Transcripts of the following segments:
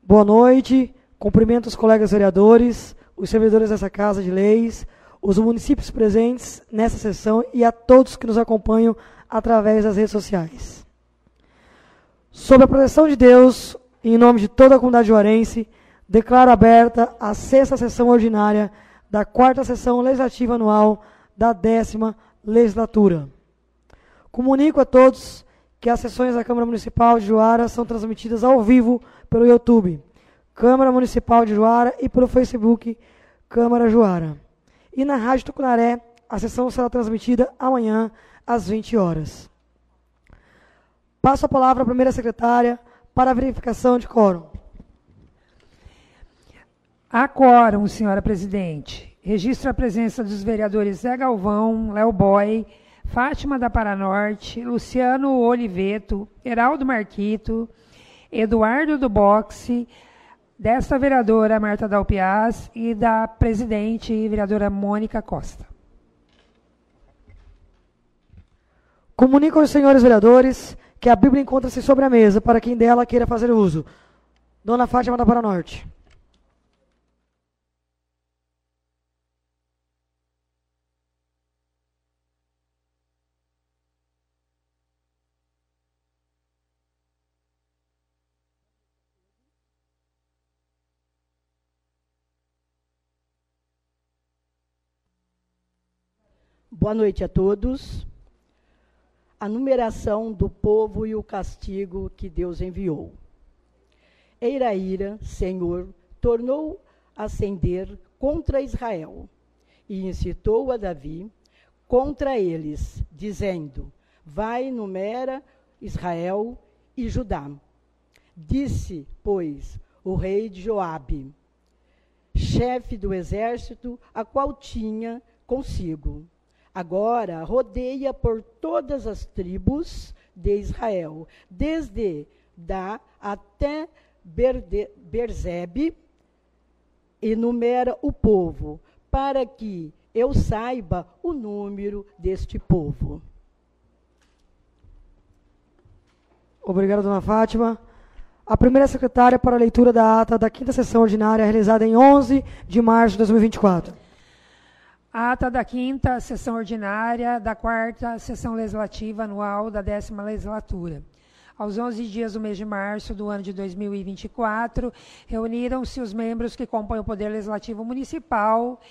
Boa noite, cumprimento os colegas vereadores, os servidores dessa Casa de Leis, os municípios presentes nessa sessão e a todos que nos acompanham através das redes sociais. Sob a proteção de Deus, em nome de toda a comunidade juarense, declaro aberta a 6ª sessão ordinária da 4ª sessão legislativa anual da 10ª legislatura. Comunico a todos que as sessões da Câmara Municipal de Juara são transmitidas ao vivo pelo YouTube, Câmara Municipal de Juara, e pelo Facebook, Câmara Juara. E na Rádio Tucunaré, a sessão será transmitida amanhã, às 20 horas. Passo a palavra à primeira secretária para a verificação de quórum. Há quórum, senhora presidente. Registro a presença dos vereadores Zé Galvão, Léo Boy, Fátima da Paranorte, Luciano Oliveto, Heraldo Marquito, Eduardo do Boxe, desta vereadora Marta Dalpiaz e da presidente vereadora Mônica Costa. Comunico aos senhores vereadores que a Bíblia encontra-se sobre a mesa para quem dela queira fazer uso. Dona Fátima da Paranorte. Boa noite a todos. A numeração do povo e o castigo que Deus enviou. Eira ira, Senhor, tornou a acender contra Israel e incitou a Davi contra eles, dizendo: vai, numera Israel e Judá. Disse, pois, o rei de Joabe, chefe do exército, a qual tinha consigo: agora rodeia por todas as tribos de Israel, desde Dan até Berzebe, e numera o povo, para que eu saiba o número deste povo. Obrigado, dona Fátima. A primeira secretária para a leitura da ata da 5ª sessão ordinária realizada em 11 de março de 2024. A ata da 5ª sessão ordinária da 4ª sessão legislativa anual da 10ª legislatura. Aos 11 dias do mês de março do ano de 2024, reuniram-se os membros que compõem o Poder Legislativo Municipal.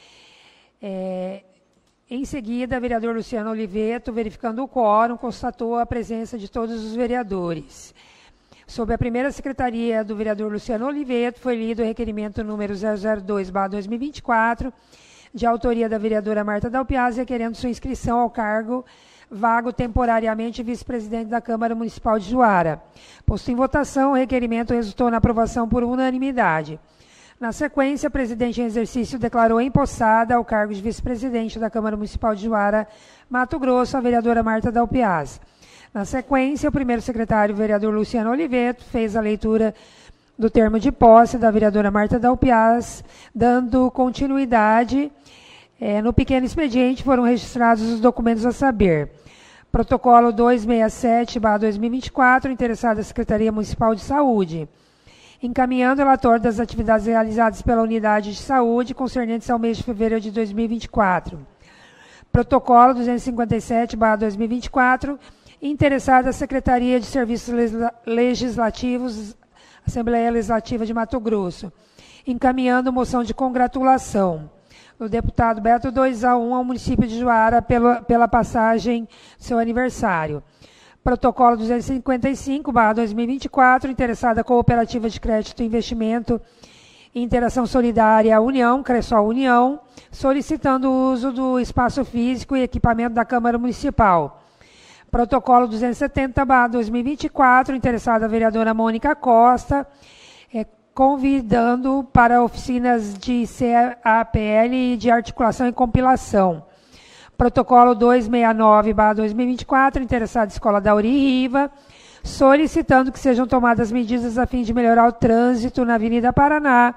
Em seguida, o vereador Luciano Oliveto, verificando o quórum, constatou a presença de todos os vereadores. Sob a primeira secretaria do vereador Luciano Oliveto, foi lido o requerimento número 002/2024, de autoria da vereadora Marta Dalpiaz, requerendo sua inscrição ao cargo vago temporariamente vice-presidente da Câmara Municipal de Juara. Posto em votação, o requerimento resultou na aprovação por unanimidade. Na sequência, a presidente em exercício declarou empossada ao cargo de vice-presidente da Câmara Municipal de Juara, Mato Grosso, a vereadora Marta Dalpiaz. Na sequência, o primeiro secretário, o vereador Luciano Oliveto, fez a leitura do termo de posse da vereadora Marta Dalpiaz, dando continuidade. No pequeno expediente foram registrados os documentos a saber: protocolo 267/2024, interessado à Secretaria Municipal de Saúde, encaminhando o relatório das atividades realizadas pela Unidade de Saúde concernentes ao mês de fevereiro de 2024. Protocolo 257/2024, interessado à Secretaria de Serviços Legislativos, Assembleia Legislativa de Mato Grosso, encaminhando moção de congratulação do deputado Beto 2A1 ao município de Juara pela passagem do seu aniversário. Protocolo 255/2024, interessada a Cooperativa de Crédito e Investimento e Interação Solidária União, Cressol União, solicitando o uso do espaço físico e equipamento da Câmara Municipal. Protocolo 270/2024, interessada a vereadora Mônica Costa, convidando para oficinas de CAPL e de articulação e compilação. Protocolo 269/2024, interessada a Escola Dauri Riva, solicitando que sejam tomadas medidas a fim de melhorar o trânsito na Avenida Paraná,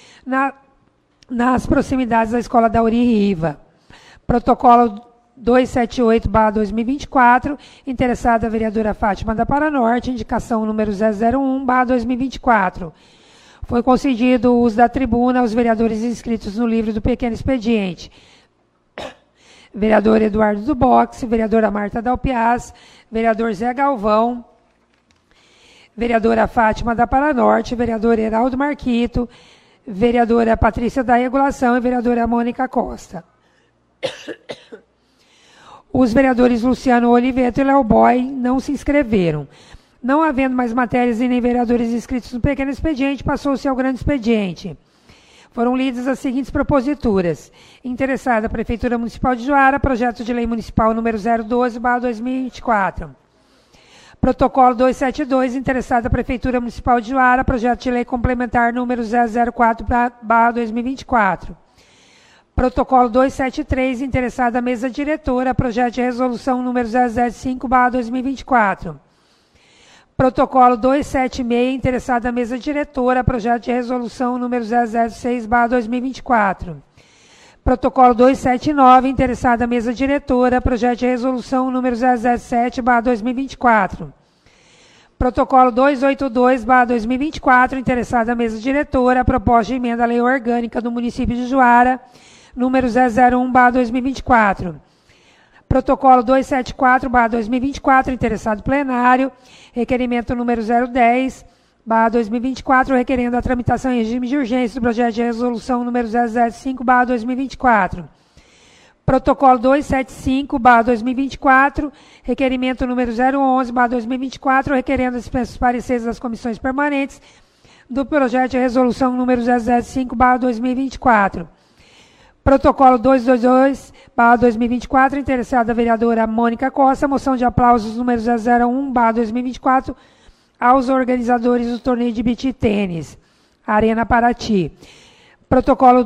nas proximidades da Escola Dauri Riva. Protocolo 278/2024, interessada a vereadora Fátima da Paranorte, indicação número 001/2024. Foi concedido o uso da tribuna aos vereadores inscritos no livro do pequeno expediente. Vereador Eduardo do Boxe, vereadora Marta Dalpiaz, vereador Zé Galvão, vereadora Fátima da Paranorte, vereador Heraldo Marquito, vereadora Patrícia da Regulação e vereadora Mônica Costa. Os vereadores Luciano Oliveto e Léo Boy não se inscreveram. Não havendo mais matérias e nem vereadores inscritos no pequeno expediente, passou-se ao grande expediente. Foram lidas as seguintes proposituras. Interessada a Prefeitura Municipal de Juara, projeto de lei municipal número 012/2024. Protocolo 272, interessada a Prefeitura Municipal de Juara, projeto de lei complementar número 004/2024. Protocolo 273, interessada a mesa diretora, projeto de resolução número 005/2024. Protocolo 276, interessada a mesa diretora, projeto de resolução número 006/2024. Protocolo 279, interessada a mesa diretora, projeto de resolução número 007/2024. Protocolo 282/2024, interessada a mesa diretora, proposta de emenda à lei orgânica do município de Juara, número 001/2024. Protocolo 274/2024, interessado plenário, requerimento número 010/2024, requerendo a tramitação em regime de urgência do projeto de resolução número 005/2024. Protocolo 275/2024, requerimento número 011/2024, requerendo a dispensa dos pareceres das comissões permanentes do projeto de resolução número 005/2024. Protocolo 222/2024, interessada a vereadora Mônica Costa, moção de aplausos número 001/2024 aos organizadores do torneio de beach tênis, Arena Paraty. Protocolo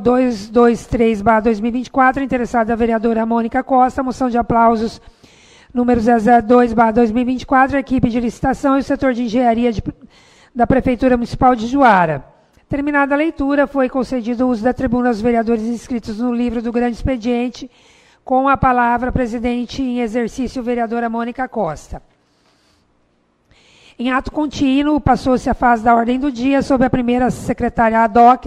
223/2024, interessada a vereadora Mônica Costa, moção de aplausos número 002/2024, equipe de licitação e o setor de engenharia da Prefeitura Municipal de Juara. Terminada a leitura, foi concedido o uso da tribuna aos vereadores inscritos no livro do grande expediente, com a palavra presidente em exercício, vereadora Mônica Costa. Em ato contínuo, passou-se a fase da ordem do dia sob a primeira secretaria ad hoc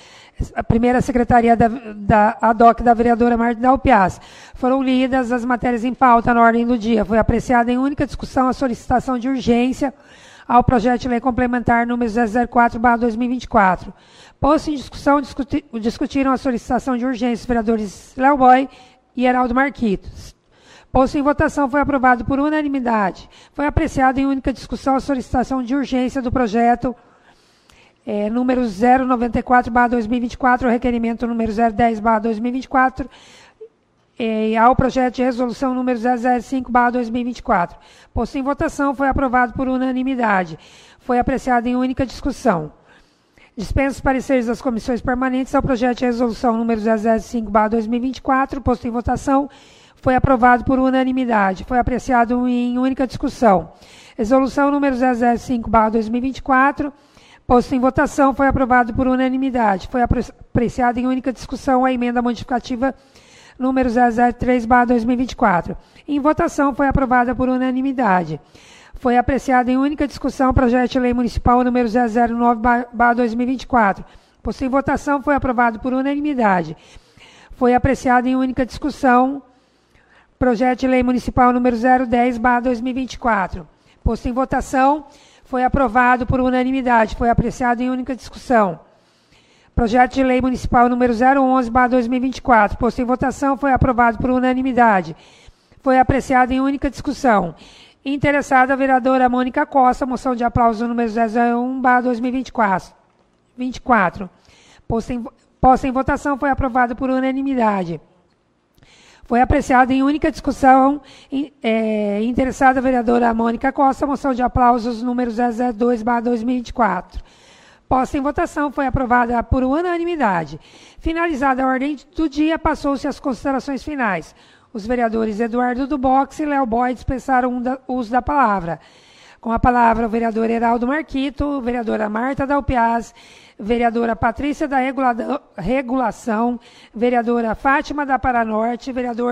da vereadora Marta Dalpiaz. Foram lidas as matérias em pauta na ordem do dia. Foi apreciada em única discussão a solicitação de urgência ao projeto de lei complementar número 004/2024. Posto em discussão, discutiram a solicitação de urgência os vereadores Léo Boy e Heraldo Marquito. Posto em votação, foi aprovado por unanimidade. Foi apreciado em única discussão a solicitação de urgência do projeto número 094/2024, requerimento número 010/2024, ao projeto de resolução número 005/2024. Posto em votação, foi aprovado por unanimidade. Foi apreciado em única discussão. Dispensa os pareceres das comissões permanentes ao projeto de resolução número 005/2024. Posto em votação, foi aprovado por unanimidade. Foi apreciado em única discussão. Resolução número 005/2024. Posto em votação, foi aprovado por unanimidade. Foi apreciado em única discussão a emenda modificativa número 003/2024. Em votação, foi aprovada por unanimidade. Foi apreciado em única discussão o projeto de lei municipal número 009/2024. Posto em votação, foi aprovado por unanimidade. Foi apreciado em única discussão projeto de lei municipal número 010/2024. Posto em votação, foi aprovado por unanimidade. Foi apreciado em única discussão projeto de lei municipal número 011/2024. Posto em votação, foi aprovado por unanimidade. Foi apreciado em única discussão. Interessada a vereadora Mônica Costa, moção de aplauso número 001/2024. Posta em votação, foi aprovado por unanimidade. Foi apreciado em única discussão. Interessada a vereadora Mônica Costa, moção de aplausos número 002/2024. Posta em votação, foi aprovada por unanimidade. Finalizada a ordem do dia, passou-se às considerações finais. Os vereadores Eduardo do Boxe e Léo Boy dispensaram o uso da palavra. Com a palavra, o vereador Heraldo Marquito, vereadora Marta Dalpiaz, vereadora Patrícia da Regulação, vereadora Fátima da Paranorte,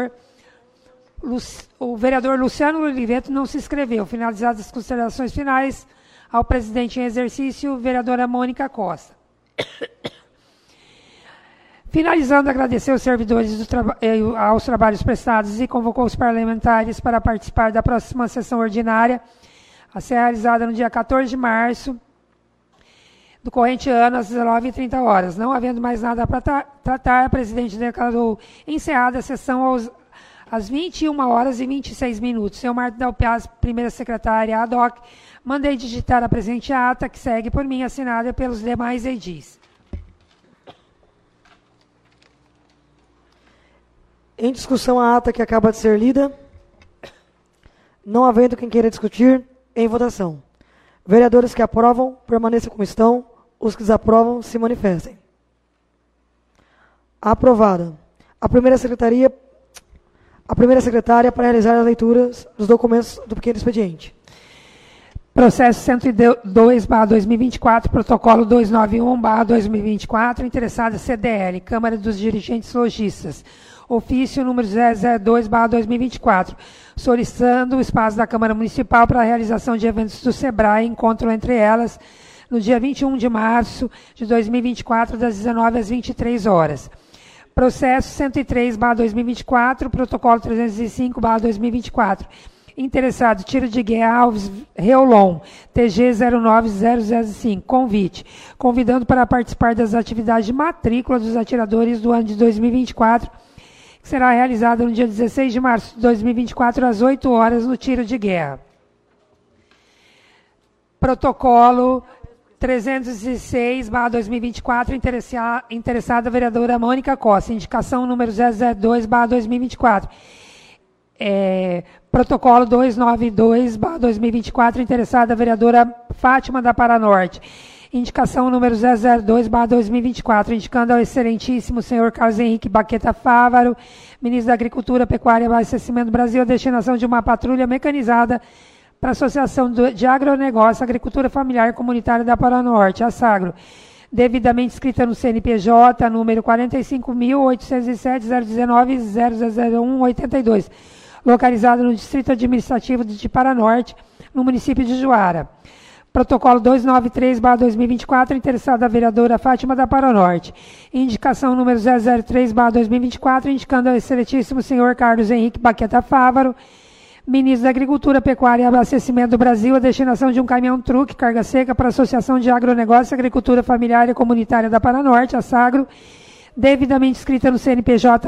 o vereador Luciano Oliveto não se inscreveu. Finalizadas as considerações finais, ao presidente em exercício, vereadora Mônica Costa. Finalizando, agradecer aos servidores aos trabalhos prestados e convocou os parlamentares para participar da próxima sessão ordinária, a ser realizada no dia 14 de março do corrente ano, às 19h30. Não havendo mais nada para tratar, a presidente declarou encerrada a sessão às 21h26. Senhor Marco Dalpiaz, primeira secretária ad hoc, mandei digitar a presente ata, que segue por mim, assinada pelos demais edis. Em discussão a ata que acaba de ser lida. Não havendo quem queira discutir, em votação. Vereadores que aprovam, permaneçam como estão. Os que desaprovam, se manifestem. Aprovada. A primeira secretária para realizar as leituras dos documentos do pequeno expediente. Processo 102/2024, protocolo 291/2024, interessada CDL, Câmara dos Dirigentes Lojistas. Ofício número 002/2024, solicitando o espaço da Câmara Municipal para a realização de eventos do SEBRAE, encontro entre elas, no dia 21 de março de 2024, das 19 às 23 horas. Processo 103/2024, protocolo 305/2024. Interessado, Tiro de Guerra Alves Reolon, TG 09005, convite. Convidando para participar das atividades de matrícula dos atiradores do ano de 2024, que será realizada no dia 16 de março de 2024, às 8 horas, no Tiro de Guerra. Protocolo 306/2024, interessada a vereadora Mônica Costa, indicação número 002/2024. Protocolo 292/2024, interessada a vereadora Fátima da Paranorte, indicação número 002/2024, indicando ao excelentíssimo senhor Carlos Henrique Baqueta Fávaro, ministro da Agricultura, Pecuária e Abastecimento do Brasil, a destinação de uma patrulha mecanizada para a Associação de Agronegócio, Agricultura Familiar e Comunitária da Paranorte, a SAGRO, devidamente inscrita no CNPJ, número 45.807.019.000182, localizada no Distrito Administrativo de Paranorte, no município de Juara. Protocolo 293/2024, interessada a vereadora Fátima da Paranorte. Indicação número 003/2024, indicando ao excelentíssimo senhor Carlos Henrique Baqueta Fávaro, ministro da Agricultura, Pecuária e Abastecimento do Brasil, a destinação de um caminhão-truque carga seca para a Associação de Agronegócio, Agricultura Familiar e Comunitária da Paranorte, a SAGRO, devidamente inscrita no CNPJ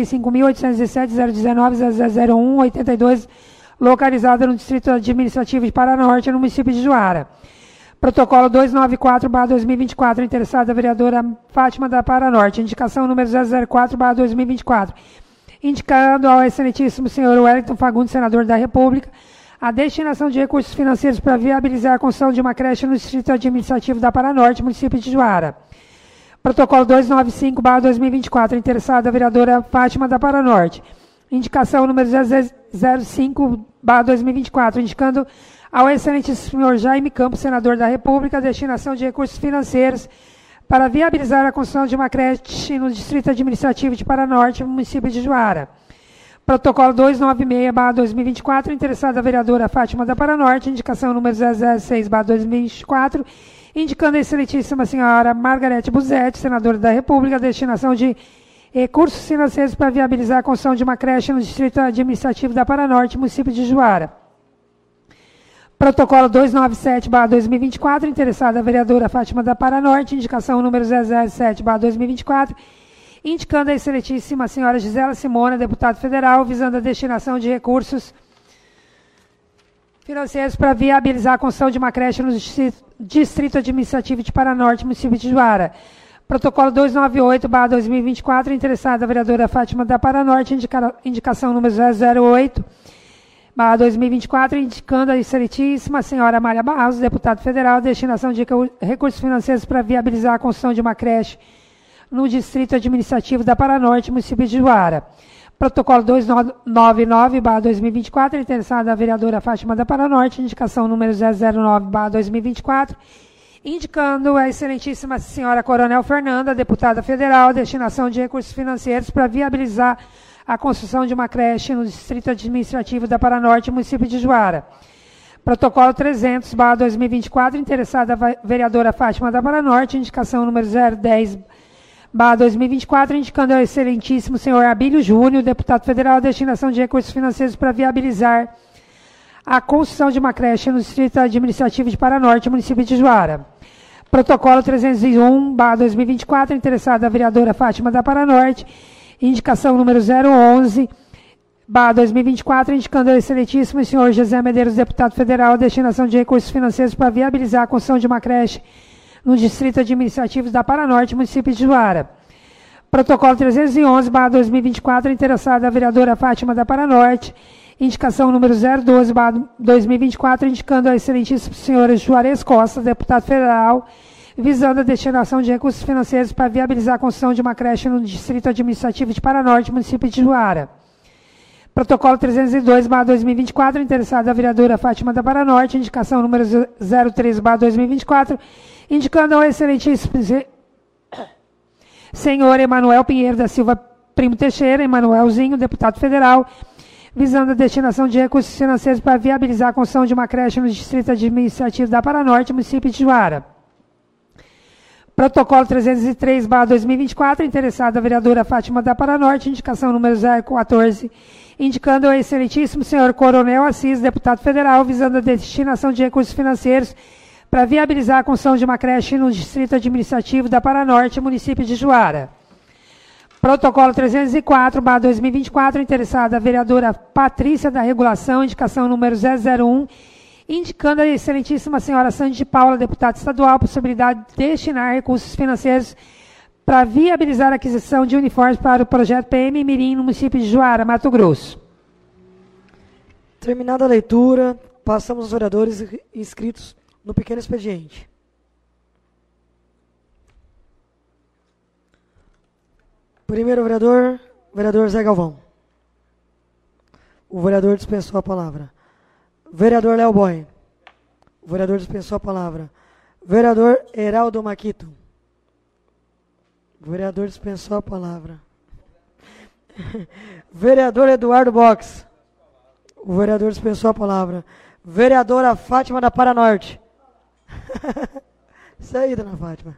45.807.019.000182, localizada no Distrito Administrativo de Paranorte, no município de Juara. Protocolo 294/2024, interessada a vereadora Fátima da Paranorte, indicação número 004/2024, indicando ao excelentíssimo senhor Wellington Fagundes, senador da República, a destinação de recursos financeiros para viabilizar a construção de uma creche no Distrito Administrativo da Paranorte, município de Juara. Protocolo 295/2024, interessada a vereadora Fátima da Paranorte, indicação número 005/2024, indicando ao excelentíssimo senhor Jaime Campos, senador da República, a destinação de recursos financeiros para viabilizar a construção de uma creche no Distrito Administrativo de Paranorte, no município de Juara. Protocolo 296/2024, interessada a vereadora Fátima da Paranorte, indicação número 006/2024, indicando a excelentíssima senhora Margarete Buzetti, senadora da República, a destinação de recursos financeiros para viabilizar a construção de uma creche no Distrito Administrativo da Paranorte, município de Juara. Protocolo 297/2024, interessada a vereadora Fátima da Paranorte, indicação número 007/2024, indicando a excelentíssima senhora Gisela Simona, deputada federal, visando a destinação de recursos financeiros para viabilizar a construção de uma creche no Distrito Administrativo de Paranorte, município de Juara. Protocolo 298/2024, interessada a vereadora Fátima da Paranorte, indicação número 008/2024, indicando a excelentíssima senhora Amália Barros, deputada federal, destinação de recursos financeiros para viabilizar a construção de uma creche no Distrito Administrativo da Paranorte, município de Juara. Protocolo 299/2024, interessada a vereadora Fátima da Paranorte, indicação número 009/2024, indicando a excelentíssima senhora Coronel Fernanda, deputada federal, destinação de recursos financeiros para viabilizar a construção de uma creche no Distrito Administrativo da Paranorte, município de Juara. Protocolo 300/2024, interessada a vereadora Fátima da Paranorte, indicação número 010/2024, indicando ao excelentíssimo senhor Abílio Júnior, deputado federal, a destinação de recursos financeiros para viabilizar a construção de uma creche no Distrito Administrativo de Paranorte, município de Juara. Protocolo 301/2024, interessada a vereadora Fátima da Paranorte, indicação número 011/2024, indicando ao excelentíssimo senhor José Medeiros, deputado federal, a destinação de recursos financeiros para viabilizar a construção de uma creche no Distrito Administrativo da Paranorte, município de Juara. Protocolo 311/2024, interessada a vereadora Fátima da Paranorte, indicação número 012/2024, indicando ao excelentíssimo senhor Juarez Costa, deputado federal, visando a destinação de recursos financeiros para viabilizar a construção de uma creche no Distrito Administrativo de Paranorte, município de Juara. Protocolo 302/2024, interessada a vereadora Fátima da Paranorte, indicação número 013/2024, indicando ao excelentíssimo senhor Emanuel Pinheiro da Silva Primo Teixeira, Emanuelzinho, deputado federal, visando a destinação de recursos financeiros para viabilizar a construção de uma creche no Distrito Administrativo da Paranorte, município de Juara. Protocolo 303/2024, interessada a vereadora Fátima da Paranorte, indicação número 014, indicando ao excelentíssimo senhor Coronel Assis, deputado federal, visando a destinação de recursos financeiros para viabilizar a construção de uma creche no Distrito Administrativo da Paranorte, município de Juara. Protocolo 304/2024, interessada a vereadora Patrícia da Regulação, indicação número 001, indicando a excelentíssima senhora Sandy de Paula, deputada estadual, a possibilidade de destinar recursos financeiros para viabilizar a aquisição de uniformes para o projeto PM Mirim no município de Juara, Mato Grosso. Terminada a leitura, passamos aos vereadores inscritos no pequeno expediente. Primeiro vereador, vereador Zé Galvão. O vereador dispensou a palavra. Vereador Léo Boy. O vereador dispensou a palavra. Vereador Heraldo Maquito. O vereador dispensou a palavra. Vereador Eduardo Box. O vereador dispensou a palavra. Vereadora Fátima da Paranorte. Isso aí, dona Fátima.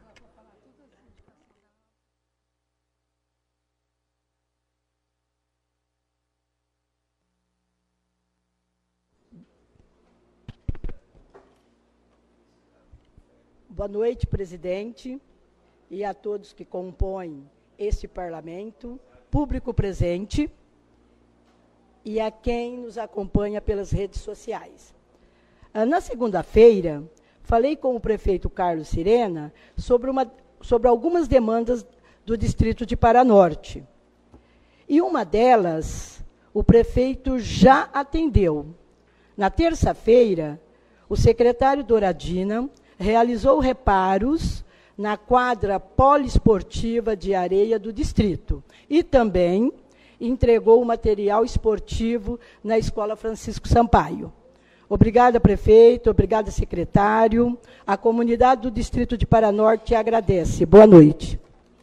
Boa noite, presidente, e a todos que compõem este parlamento, público presente, e a quem nos acompanha pelas redes sociais. Na segunda-feira, falei com o prefeito Carlos Sirena sobre algumas demandas do distrito de Paranorte. E uma delas, o prefeito já atendeu. Na terça-feira, o secretário Douradina realizou reparos na quadra poliesportiva de areia do distrito e também entregou o material esportivo na Escola Francisco Sampaio. Obrigada, prefeito, obrigada, secretário. A comunidade do distrito de Paranorte agradece. Boa noite.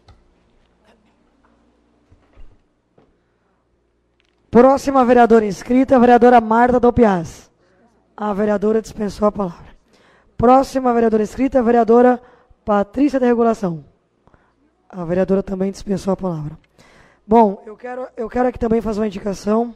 Próxima vereadora inscrita, a vereadora Marta Dalpiaz. A vereadora dispensou a palavra. Próxima vereadora inscrita, a vereadora Patrícia da Regulação. A vereadora também dispensou a palavra. Bom, eu quero aqui também fazer uma indicação.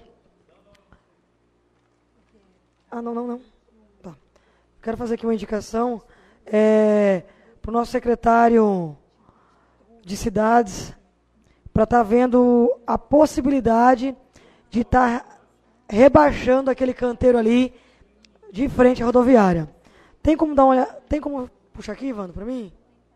Não. Tá. Quero fazer aqui uma indicação para o nosso secretário de cidades, para estar vendo a possibilidade de estar rebaixando aquele canteiro ali de frente à rodoviária. Tem como dar uma olhada? Tem como puxar aqui, Ivandro, para mim?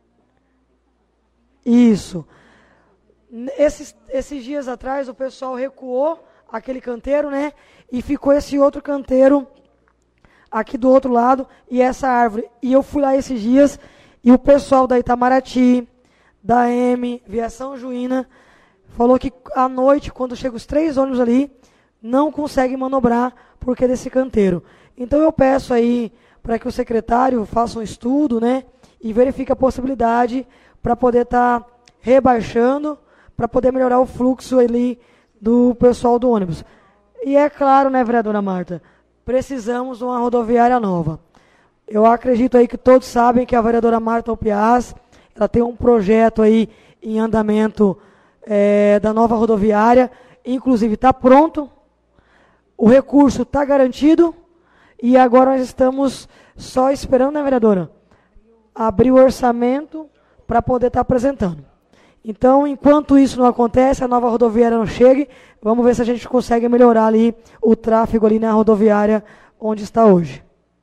Isso. Esses dias atrás, o pessoal recuou aquele canteiro, né? E ficou esse outro canteiro aqui do outro lado e essa árvore. E eu fui lá esses dias e o pessoal da Itamaraty, da M, Viação Juína, falou que à noite, quando chegam os 3 ônibus ali, não consegue manobrar porque desse canteiro. Então eu peço aí para que o secretário faça um estudo, né, e verifique a possibilidade para poder estar rebaixando, para poder melhorar o fluxo ali do pessoal do ônibus. E é claro, né, vereadora Marta, precisamos de uma rodoviária nova. Eu acredito aí que todos sabem que a vereadora Marta Opiaz, ela tem um projeto aí em andamento da nova rodoviária, inclusive está pronto, o recurso está garantido e agora nós estamos só esperando, né, vereadora? Abrir o orçamento para poder estar apresentando. Então, enquanto isso não acontece, a nova rodoviária não chega, vamos ver se a gente consegue melhorar ali o tráfego ali na rodoviária onde está hoje.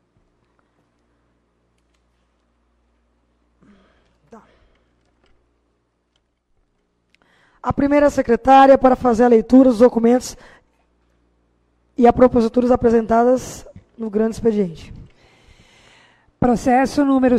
Tá. A primeira secretária para fazer a leitura dos documentos e as proposituras apresentadas no grande expediente. Processo número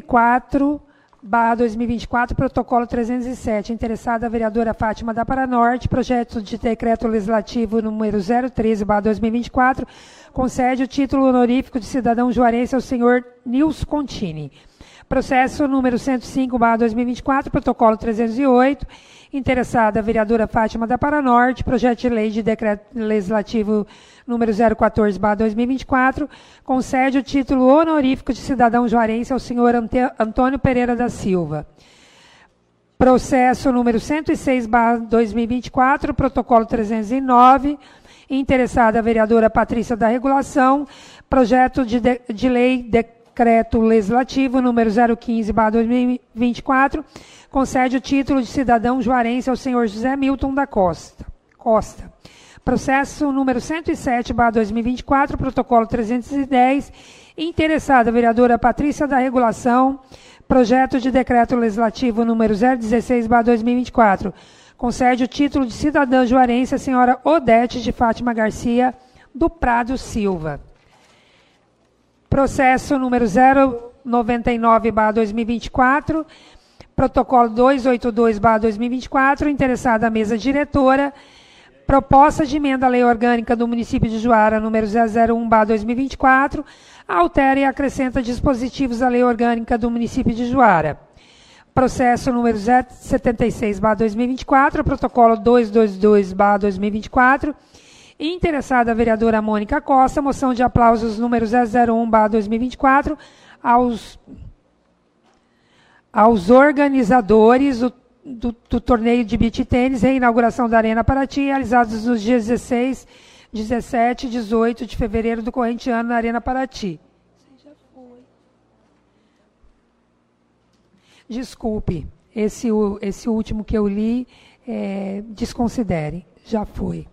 104/2024, protocolo 307. Interessada a vereadora Fátima da Paranorte, projeto de decreto legislativo número 013/2024, concede o título honorífico de cidadão juarense ao senhor Nilson Contini. Processo número 105/2024, protocolo 308. Interessada a vereadora Fátima da Paranorte, projeto de lei de decreto legislativo número 014/2024, concede o título honorífico de cidadão juarense ao senhor Antônio Pereira da Silva. Processo número 106/2024, protocolo 309, interessada a vereadora Patrícia da Regulação, projeto de lei decreto legislativo número 015/2024, concede o título de cidadão juarense ao senhor José Milton da Costa. Processo número 107/2024, protocolo 310, interessada a vereadora Patrícia da Regulação, projeto de decreto legislativo número 016/2024, concede o título de cidadã juarense à senhora Odete de Fátima Garcia do Prado Silva. Processo número 099/2024, protocolo 282/2024, interessada a mesa diretora, proposta de emenda à lei orgânica do município de Juara, número 001/2024, altera e acrescenta dispositivos à lei orgânica do município de Juara. Processo número 076/2024, protocolo 222/2024, interessada a vereadora Mônica Costa, moção de aplausos número 001/2024, aos organizadores do torneio de beach tênis, reinauguração da Arena Paraty, realizados nos dias 16, 17 e 18 de fevereiro do corrente ano na Arena Paraty. Desculpe, esse último que eu li, desconsidere, já foi.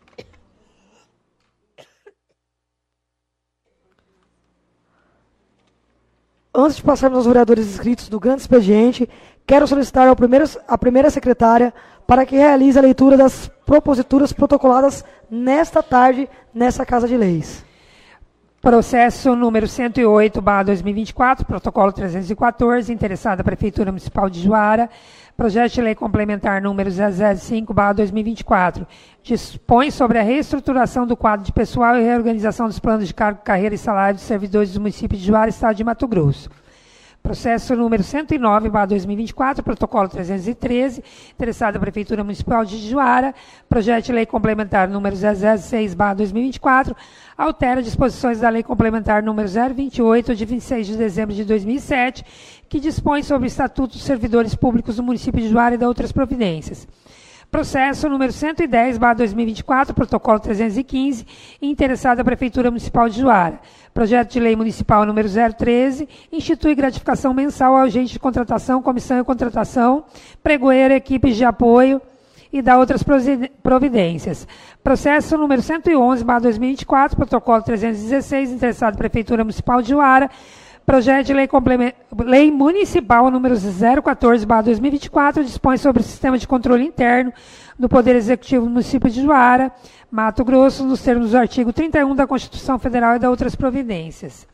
Antes de passarmos aos vereadores inscritos do grande expediente, quero solicitar a primeira secretária para que realize a leitura das proposituras protocoladas nesta tarde, nessa Casa de Leis. Processo número 108/2024, protocolo 314, interessada a Prefeitura Municipal de Juara, projeto de lei complementar número 005/2024, dispõe sobre a reestruturação do quadro de pessoal e reorganização dos planos de cargo, carreira e salário dos servidores do município de Juara, Estado de Mato Grosso. Processo número 109/2024, protocolo 313, interessada a Prefeitura Municipal de Juara, projeto de lei complementar número 006/2024, altera disposições da lei complementar número 028, de 26 de dezembro de 2007, que dispõe sobre o Estatuto dos Servidores Públicos do município de Juara e de outras providências. Processo número 110/2024, protocolo 315, interessada a Prefeitura Municipal de Juara. Projeto de lei municipal número 013, institui gratificação mensal ao agente de contratação, comissão e contratação, pregoeiro, equipes de apoio e dá outras providências. Processo número 111/2024, protocolo 316, interessado a Prefeitura Municipal de Juara. Projeto de lei municipal número 014/2024, dispõe sobre o sistema de controle interno do Poder Executivo do município de Juara, Mato Grosso, nos termos do artigo 31 da Constituição Federal e da outras providências.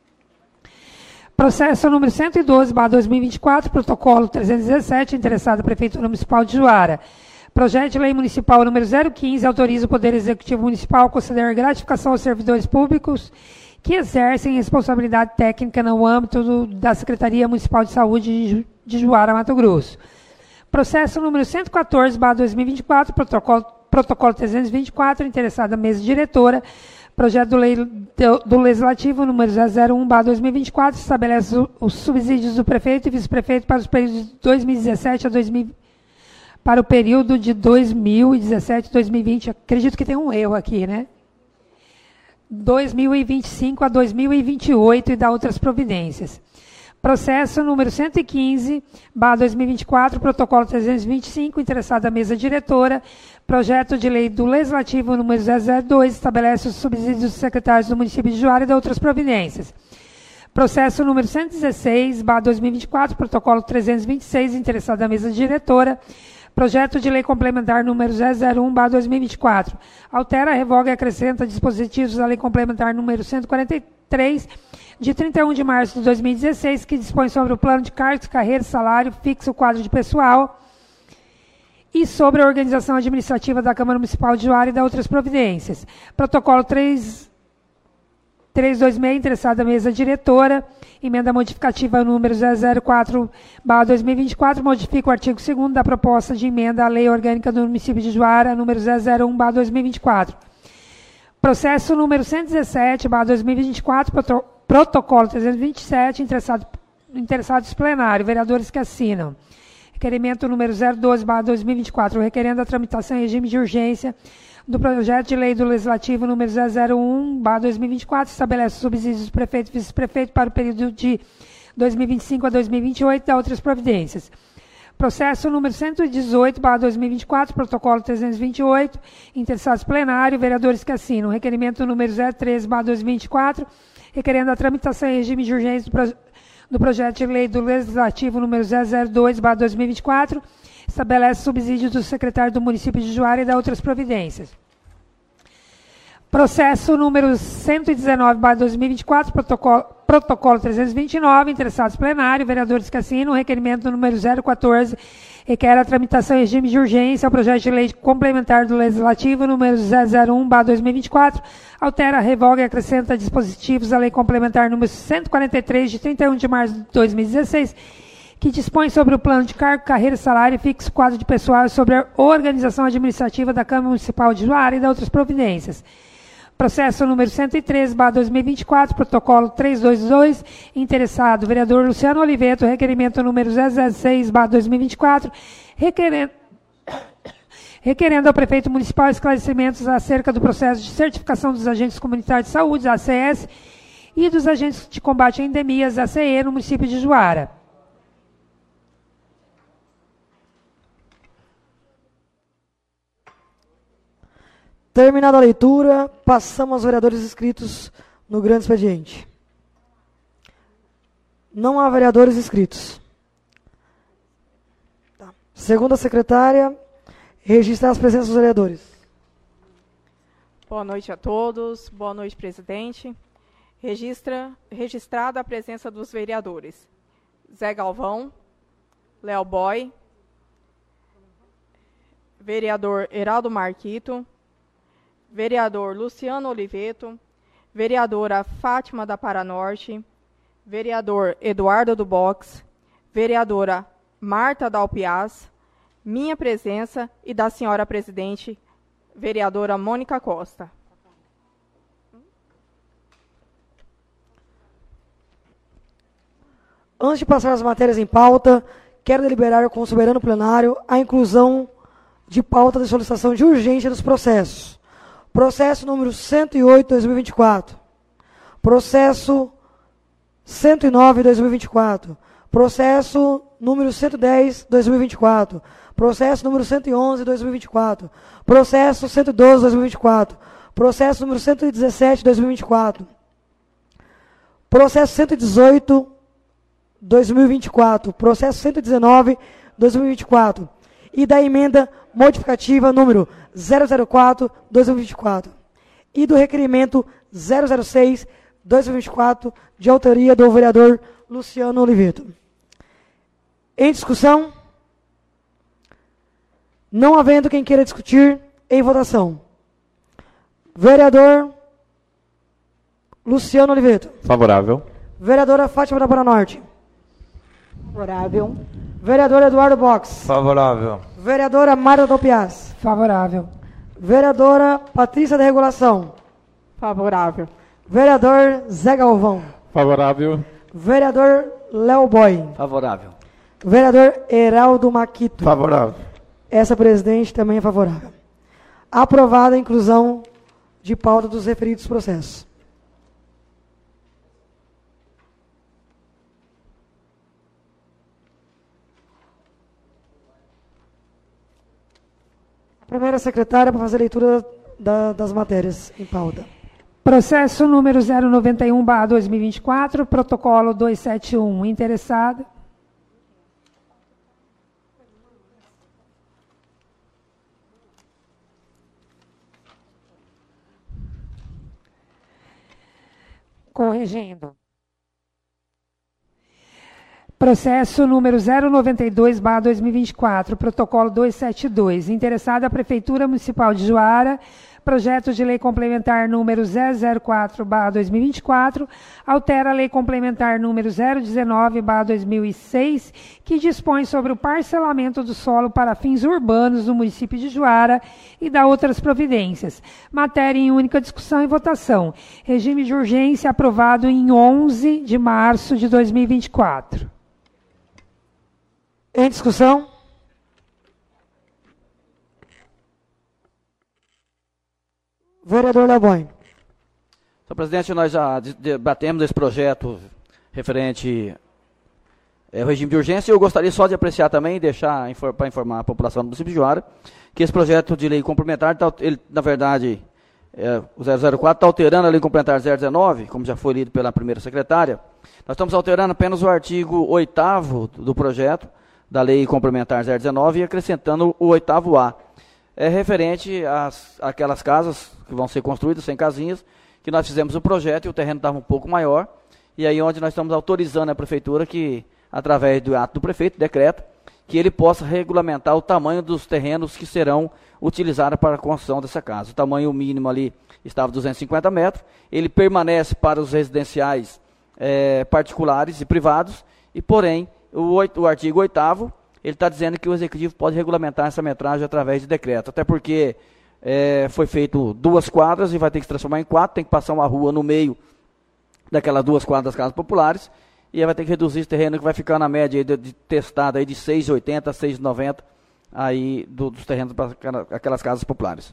Processo número 112/2024, protocolo 317, interessado a Prefeitura Municipal de Juara. Projeto de lei municipal número 015, autoriza o Poder Executivo Municipal a conceder gratificação aos servidores públicos que exercem responsabilidade técnica no âmbito da Secretaria Municipal de Saúde de Juara, Mato Grosso. Processo número 114/2024, protocolo 324, interessada a mesa diretora, Projeto de lei do Legislativo, número 001/2024, estabelece os subsídios do prefeito e vice-prefeito para os períodos de 2017 a 2020. Para o período de 2017 a 2020, acredito que tem um erro aqui, né? 2025 a 2028 e dá outras providências. Processo número 115/2024, protocolo 325, interessado à mesa diretora. Projeto de lei do Legislativo número 002, estabelece os subsídios dos secretários do município de Juara e dá outras providências. Processo número 116/2024, protocolo 326, interessado à mesa diretora. Projeto de lei complementar número 001/2024. Altera, revoga e acrescenta dispositivos da lei complementar número 143, de 31 de março de 2016, que dispõe sobre o plano de cargos, carreira, salário, fixo, quadro de pessoal e sobre a organização administrativa da Câmara Municipal de Juara e da outras providências. Protocolo 326, interessado à mesa diretora. Emenda modificativa número 004/2024, modifica o artigo 2º da proposta de emenda à Lei Orgânica do Município de Juara, número 001/2024. Processo número 117/2024, protocolo 327, interessados plenário, vereadores que assinam. Requerimento número 012/2024, requerendo a tramitação em regime de urgência do projeto de lei do Legislativo número 001/2024, estabelece subsídios do prefeito e vice-prefeito para o período de 2025 a 2028 e dá outras providências. Processo número 118/2024, protocolo 328, interessados plenário, vereadores que assinam. Requerimento número 013/2024, requerendo a tramitação em regime de urgência do projeto de lei do Legislativo número 002/2024, estabelece subsídio do secretário do município de Juara e dá outras providências. Processo número 119/2024, protocolo 329, interessados plenário, vereadores que assinam. Requerimento número 014, requer a tramitação em regime de urgência ao projeto de lei complementar do Legislativo número 001/2024, altera, revoga e acrescenta dispositivos à lei complementar número 143, de 31 de março de 2016, que dispõe sobre o plano de cargo, carreira, salário, fixo, quadro de pessoal e sobre a organização administrativa da Câmara Municipal de Juara e da outras providências. Processo número 103/2024, protocolo 322, interessado, vereador Luciano Oliveto, requerimento número 006/2024, requerendo ao prefeito municipal esclarecimentos acerca do processo de certificação dos agentes comunitários de saúde, ACS, e dos agentes de combate a endemias, ACE, no município de Juara. Terminada a leitura, passamos aos vereadores inscritos no grande expediente. Não há vereadores inscritos. Tá. Segunda secretária, registrar as presenças dos vereadores. Boa noite a todos. Boa noite, presidente. Registrada a presença dos vereadores Zé Galvão, Léo Boy, vereador Heraldo Marquito, vereador Luciano Oliveto, vereadora Fátima da Paranorte, vereador Eduardo do Box, vereadora Marta Dalpiaz, minha presença e da senhora presidente, vereadora Mônica Costa. Antes de passar as matérias em pauta, quero deliberar com o soberano plenário a inclusão de pauta de solicitação de urgência dos processos. Processo número 108/2024. Processo 109/2024. Processo número 110/2024. Processo número 111/2024. Processo 112/2024. Processo número 117/2024. Processo 118/2024. Processo 119/2024. E da emenda modificativa número 004/2024 e do requerimento 006/2024 de autoria do vereador Luciano Oliveto. Em discussão? Não havendo quem queira discutir, em votação. Vereador Luciano Oliveto. Favorável. Vereadora Fátima da Paranorte. Favorável. Vereador Eduardo Box. Favorável. Vereadora Marta Dalpiaz. Favorável. Vereadora Patrícia da Regulação. Favorável. Vereador Zé Galvão. Favorável. Vereador Léo Boy. Favorável. Vereador Heraldo Maquito. Favorável. Essa presidente também é favorável. Aprovada a inclusão de pauta dos referidos processos. A primeira secretária para fazer a leitura das matérias em pauta. Processo número 091/2024, protocolo 271. Interessado? Corrigindo. Processo número 092/2024, protocolo 272. Interessada a Prefeitura Municipal de Juara, projeto de lei complementar número 004/2024, altera a lei complementar número 019/2006, que dispõe sobre o parcelamento do solo para fins urbanos no município de Juara e dá outras providências. Matéria em única discussão e votação. Regime de urgência aprovado em 11 de março de 2024. Em discussão? Vereador Lebon. Senhor presidente, nós já debatemos esse projeto referente ao regime de urgência. Eu gostaria só de apreciar também e deixar para informar a população do município de Juara que esse projeto de lei complementar, ele, na verdade, o 004 está alterando a lei complementar 019, como já foi lido pela primeira secretária. Nós estamos alterando apenas o artigo 8º do projeto da lei complementar 019 e acrescentando o 8º-A. É referente àquelas casas que vão ser construídas, 100 casinhas, que nós fizemos o projeto e o terreno estava um pouco maior, e aí onde nós estamos autorizando a prefeitura que, através do ato do prefeito, decreto, que ele possa regulamentar o tamanho dos terrenos que serão utilizados para a construção dessa casa. O tamanho mínimo ali estava 250 metros, ele permanece para os residenciais particulares e privados, e porém, o artigo 8º, ele está dizendo que o executivo pode regulamentar essa metragem através de decreto, até porque foi feito 2 quadras e vai ter que se transformar em 4, tem que passar uma rua no meio daquelas 2 quadras das casas populares, e aí vai ter que reduzir esse terreno que vai ficar na média de testado aí de 6,80 a 6,90 aí dos terrenos para aquelas casas populares.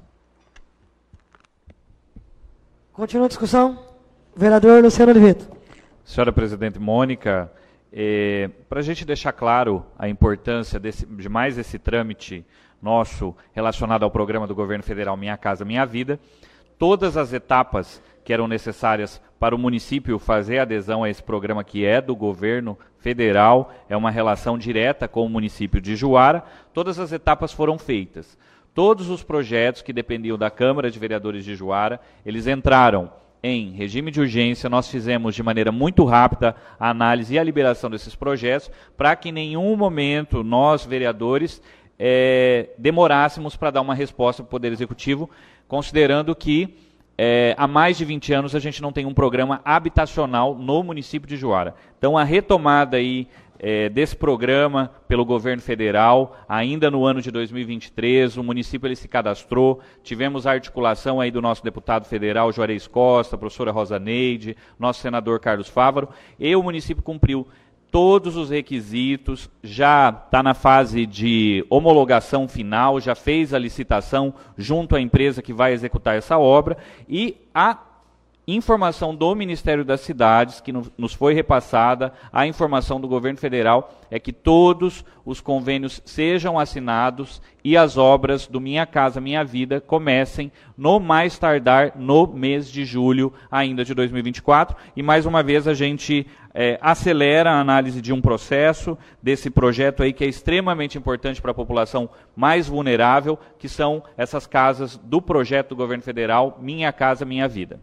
Continua a discussão. Vereador Luciano Oliveto. Senhora presidente Mônica, para a gente deixar claro a importância de mais esse trâmite nosso relacionado ao programa do governo federal Minha Casa Minha Vida, todas as etapas que eram necessárias para o município fazer adesão a esse programa que é do governo federal, é uma relação direta com o município de Juara, todas as etapas foram feitas. Todos os projetos que dependiam da Câmara de Vereadores de Juara, eles entraram em regime de urgência. Nós fizemos de maneira muito rápida a análise e a liberação desses projetos, para que em nenhum momento nós, vereadores, demorássemos para dar uma resposta para o Poder Executivo, considerando que há mais de 20 anos a gente não tem um programa habitacional no município de Juara. Então a retomada aí desse programa pelo governo federal, ainda no ano de 2023, o município ele se cadastrou, tivemos a articulação aí do nosso deputado federal Juarez Costa, a professora Rosa Neide, nosso senador Carlos Fávaro, e o município cumpriu todos os requisitos, já está na fase de homologação final, já fez a licitação junto à empresa que vai executar essa obra, e a informação do Ministério das Cidades, que nos foi repassada, a informação do governo federal, é que todos os convênios sejam assinados e as obras do Minha Casa Minha Vida comecem no mais tardar no mês de julho ainda de 2024. E mais uma vez a gente acelera a análise de um processo, desse projeto aí que é extremamente importante para a população mais vulnerável, que são essas casas do projeto do governo federal Minha Casa Minha Vida.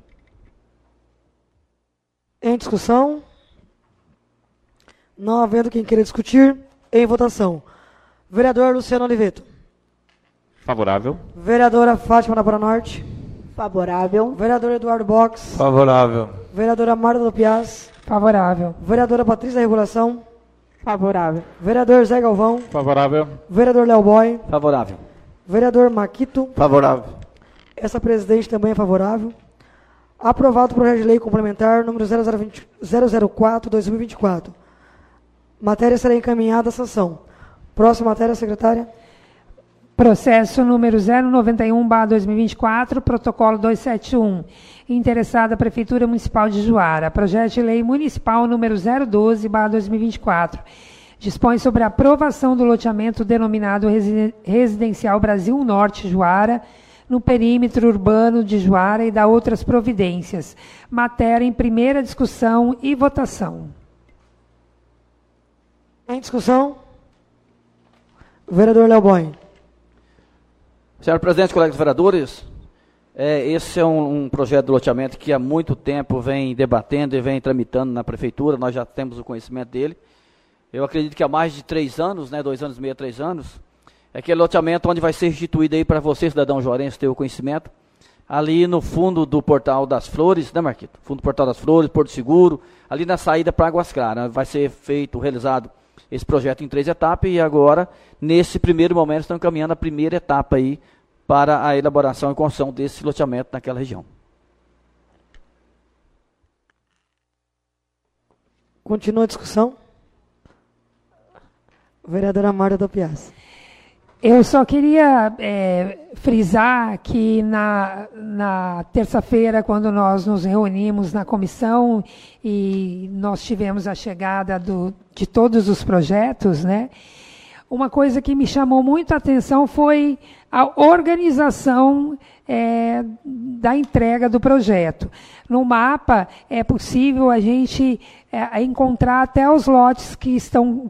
Em discussão? Não havendo quem queira discutir, em votação. Vereador Luciano Oliveto. Favorável. Vereadora Fátima da Paranorte. Favorável. Vereador Eduardo Box. Favorável. Vereadora Marta do Piaz. Favorável. Vereadora Patrícia da Regulação. Favorável. Vereador Zé Galvão. Favorável. Vereador Léo Boy. Favorável. Vereador Maquito. Favorável. Essa presidente também é favorável. Aprovado o projeto de lei complementar número 004/2024. Matéria será encaminhada à sanção. Próxima matéria, secretária. Processo número 091/2024, protocolo 271. Interessada a Prefeitura Municipal de Juara. Projeto de lei municipal número 012/2024. Dispõe sobre a aprovação do loteamento denominado Residencial Brasil Norte Juara, no perímetro urbano de Juara e da outras providências. Matéria em primeira discussão e votação. Em discussão. Vereador Léo Boy. Senhor presidente, colegas vereadores, esse é um projeto de loteamento que há muito tempo vem debatendo e vem tramitando na prefeitura, nós já temos o conhecimento dele. Eu acredito que há mais de 3 anos, 2 anos e meio, 3 anos, é aquele loteamento onde vai ser instituído aí para você, cidadão juarense, ter o conhecimento, ali no fundo do Portal das Flores, né, Marquito? Fundo do Portal das Flores, Porto Seguro, ali na saída para Águas Claras. Vai ser realizado esse projeto em 3 etapas e agora, nesse primeiro momento, estão encaminhando a primeira etapa aí para a elaboração e construção desse loteamento naquela região. Continua a discussão. Vereadora Marta do Piaz. Eu só queria frisar que na terça-feira, quando nós nos reunimos na comissão e nós tivemos a chegada de todos os projetos, né? Uma coisa que me chamou muito a atenção foi a organização da entrega do projeto. No mapa é possível a gente encontrar até os lotes que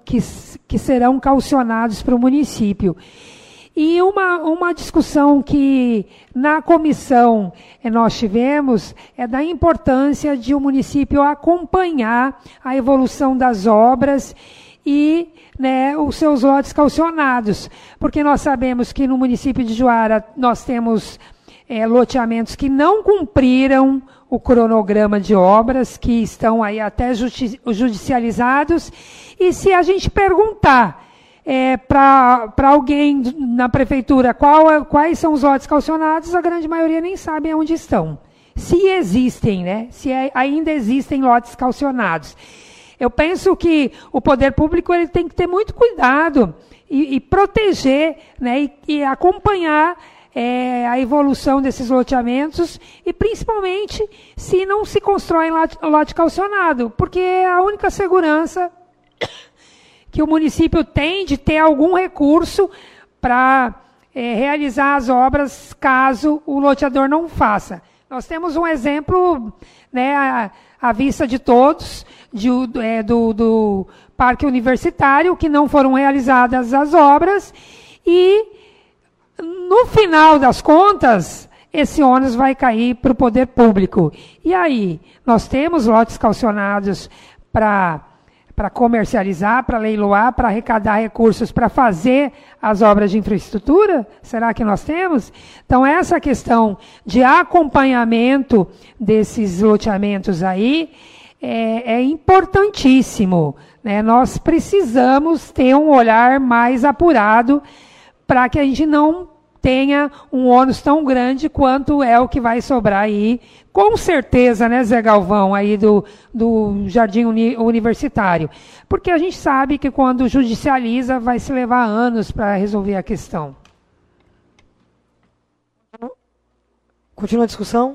serão calcionados para o município. E uma discussão que na comissão nós tivemos é da importância de o município acompanhar a evolução das obras e os seus lotes calcionados, porque nós sabemos que no município de Juara nós temos loteamentos que não cumpriram o cronograma de obras, que estão aí até judicializados, e se a gente perguntar para alguém na prefeitura quais são os lotes calcionados, a grande maioria nem sabe onde estão. Se existem, se ainda existem lotes calcionados. Eu penso que o poder público ele tem que ter muito cuidado e proteger, e acompanhar a evolução desses loteamentos e, principalmente, se não se constrói lote calcionado, porque é a única segurança que o município tem de ter algum recurso para realizar as obras caso o loteador não faça. Nós temos um exemplo, à vista de todos, do Parque Universitário, que não foram realizadas as obras, e, no final das contas, esse ônus vai cair para o poder público. E aí, nós temos lotes calcionados para comercializar, para leiloar, para arrecadar recursos, para fazer as obras de infraestrutura? Será que nós temos? Então, essa questão de acompanhamento desses loteamentos aí é importantíssimo, Nós precisamos ter um olhar mais apurado para que a gente não tenha um ônus tão grande quanto é o que vai sobrar aí, com certeza, Zé Galvão, aí do Jardim Universitário. Porque a gente sabe que quando judicializa vai se levar anos para resolver a questão. Continua a discussão.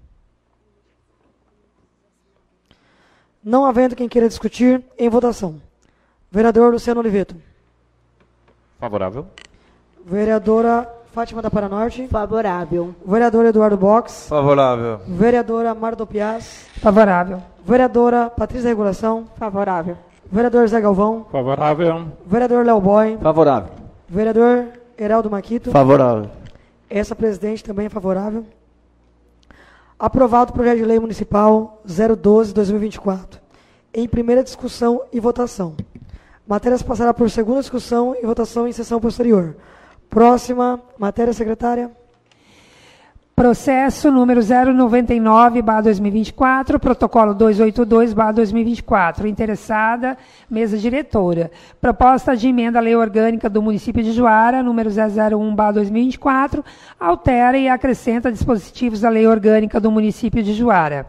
Não havendo quem queira discutir, em votação. Vereador Luciano Oliveto. Favorável. Vereadora Fátima da Paranorte. Favorável. Vereador Eduardo Box. Favorável. Vereadora Marta do Piaz. Favorável. Vereadora Patrícia da Regulação. Favorável. Vereador Zé Galvão. Favorável. Vereador Léo Boy. Favorável. Vereador Heraldo Maquito. Favorável. Essa presidente também é favorável. Aprovado o projeto de lei municipal 012/2024. Em primeira discussão e votação. Matéria passará por segunda discussão e votação em sessão posterior. Próxima matéria, secretária. Processo número 099/2024, protocolo 282/2024. Interessada, mesa diretora. Proposta de emenda à lei orgânica do município de Juara, número 001/2024, altera e acrescenta dispositivos da lei orgânica do município de Juara.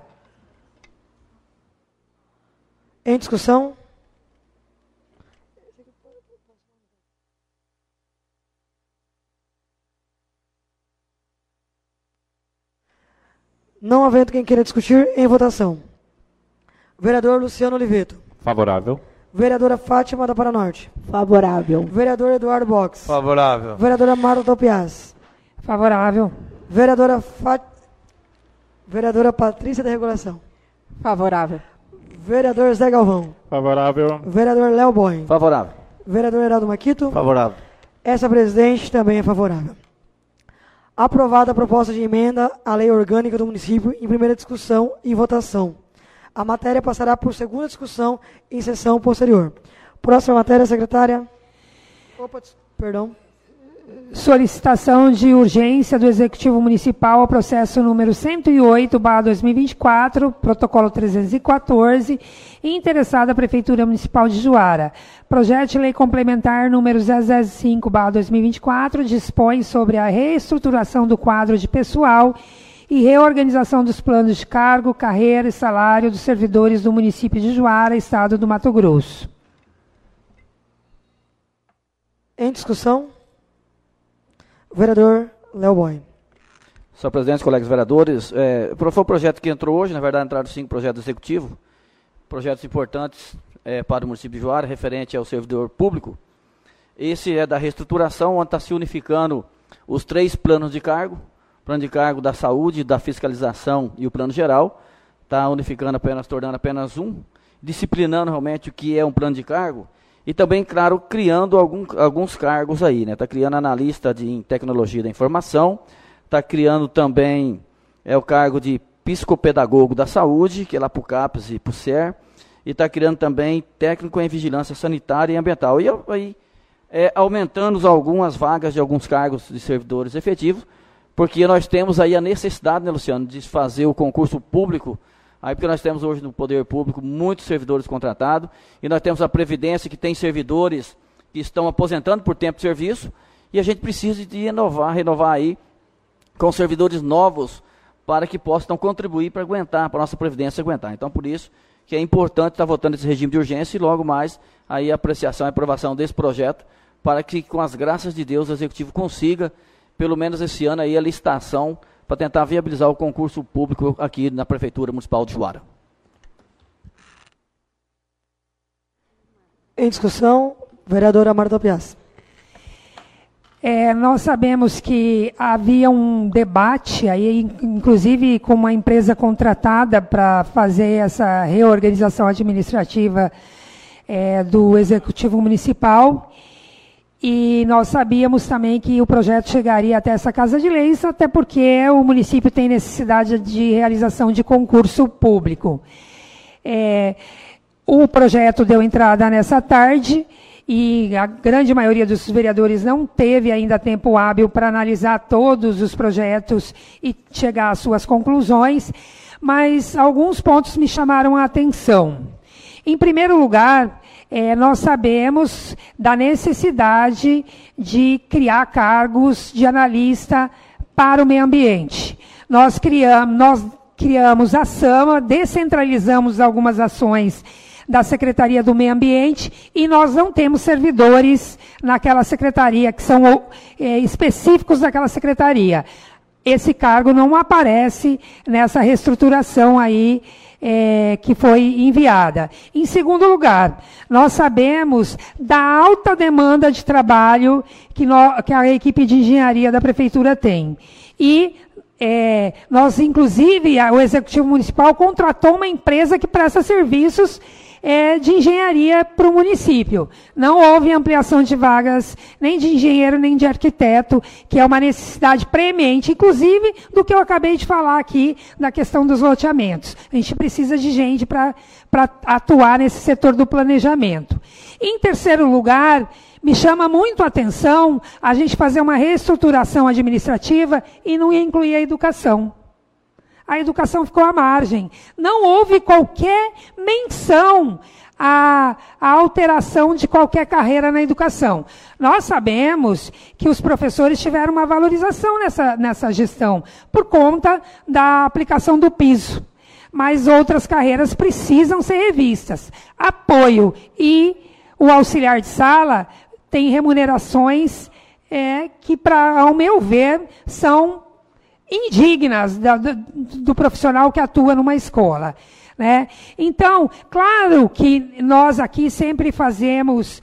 Em discussão? Não havendo quem queira discutir, em votação. Vereador Luciano Oliveto. Favorável. Vereadora Fátima da Paranorte. Favorável. Vereador Eduardo Box. Favorável. Vereadora Marta Topias. Favorável. Vereadora Patrícia da Regulação. Favorável. Vereador Zé Galvão. Favorável. Vereador Léo Boy. Favorável. Vereador Heraldo Maquito. Favorável. Essa presidente também é favorável. Aprovada a proposta de emenda à lei orgânica do município em primeira discussão e votação. A matéria passará por segunda discussão em sessão posterior. Próxima matéria, secretária. Perdão. Solicitação de urgência do Executivo Municipal ao processo número 108/2024, protocolo 314, interessada a Prefeitura Municipal de Juara. Projeto de lei complementar número 005/2024 dispõe sobre a reestruturação do quadro de pessoal e reorganização dos planos de cargo, carreira e salário dos servidores do município de Juara, Estado do Mato Grosso. Em discussão? Vereador Léo Boy. Senhor presidente, colegas vereadores, foi o projeto que entrou hoje, na verdade entraram 5 projetos executivos, projetos importantes para o município de Juara, referente ao servidor público. Esse é da reestruturação, onde está se unificando os 3 planos de cargo, plano de cargo da saúde, da fiscalização e o plano geral, está unificando apenas, tornando apenas um, disciplinando realmente o que é um plano de cargo, e também, claro, criando alguns cargos aí, né? Está criando analista em tecnologia da informação, está criando também o cargo de psicopedagogo da saúde, que é lá para o CAPES e para o SER, e está criando também técnico em vigilância sanitária e ambiental. E aí, aumentando algumas vagas de alguns cargos de servidores efetivos, porque nós temos aí a necessidade, né, Luciano, de fazer o concurso público. Aí porque nós temos hoje no poder público muitos servidores contratados, e nós temos a Previdência que tem servidores que estão aposentando por tempo de serviço, e a gente precisa de renovar aí com servidores novos para que possam contribuir para aguentar, para a nossa Previdência aguentar. Então, por isso que é importante estar votando esse regime de urgência e logo mais aí a apreciação e aprovação desse projeto, para que com as graças de Deus o Executivo consiga, pelo menos esse ano aí, a licitação para tentar viabilizar o concurso público aqui na Prefeitura Municipal de Juara. Em discussão, vereadora Marta Topias. Nós sabemos que havia um debate, aí, inclusive com uma empresa contratada para fazer essa reorganização administrativa do Executivo Municipal, e nós sabíamos também que o projeto chegaria até essa Casa de Leis, até porque o município tem necessidade de realização de concurso público. O projeto deu entrada nessa tarde e a grande maioria dos vereadores não teve ainda tempo hábil para analisar todos os projetos e chegar às suas conclusões, mas alguns pontos me chamaram a atenção. Em primeiro lugar, nós sabemos da necessidade de criar cargos de analista para o meio ambiente. Nós criamos a SAMA, descentralizamos algumas ações da Secretaria do Meio Ambiente e nós não temos servidores naquela secretaria, que são específicos daquela secretaria. Esse cargo não aparece nessa reestruturação aí, que foi enviada. Em segundo lugar, nós sabemos da alta demanda de trabalho que a equipe de engenharia da Prefeitura tem. E nós, inclusive, o Executivo Municipal contratou uma empresa que presta serviços de engenharia para o município. Não houve ampliação de vagas nem de engenheiro, nem de arquiteto, que é uma necessidade premente, inclusive do que eu acabei de falar aqui, da questão dos loteamentos. A gente precisa de gente para atuar nesse setor do planejamento. Em terceiro lugar, me chama muito a atenção a gente fazer uma reestruturação administrativa e não incluir a educação. A educação ficou à margem. Não houve qualquer menção à alteração de qualquer carreira na educação. Nós sabemos que os professores tiveram uma valorização nessa gestão, por conta da aplicação do piso. Mas outras carreiras precisam ser revistas. Apoio e o auxiliar de sala tem remunerações que, ao meu ver, são indignas do profissional que atua numa escola. Né? Então, claro que nós aqui sempre fazemos,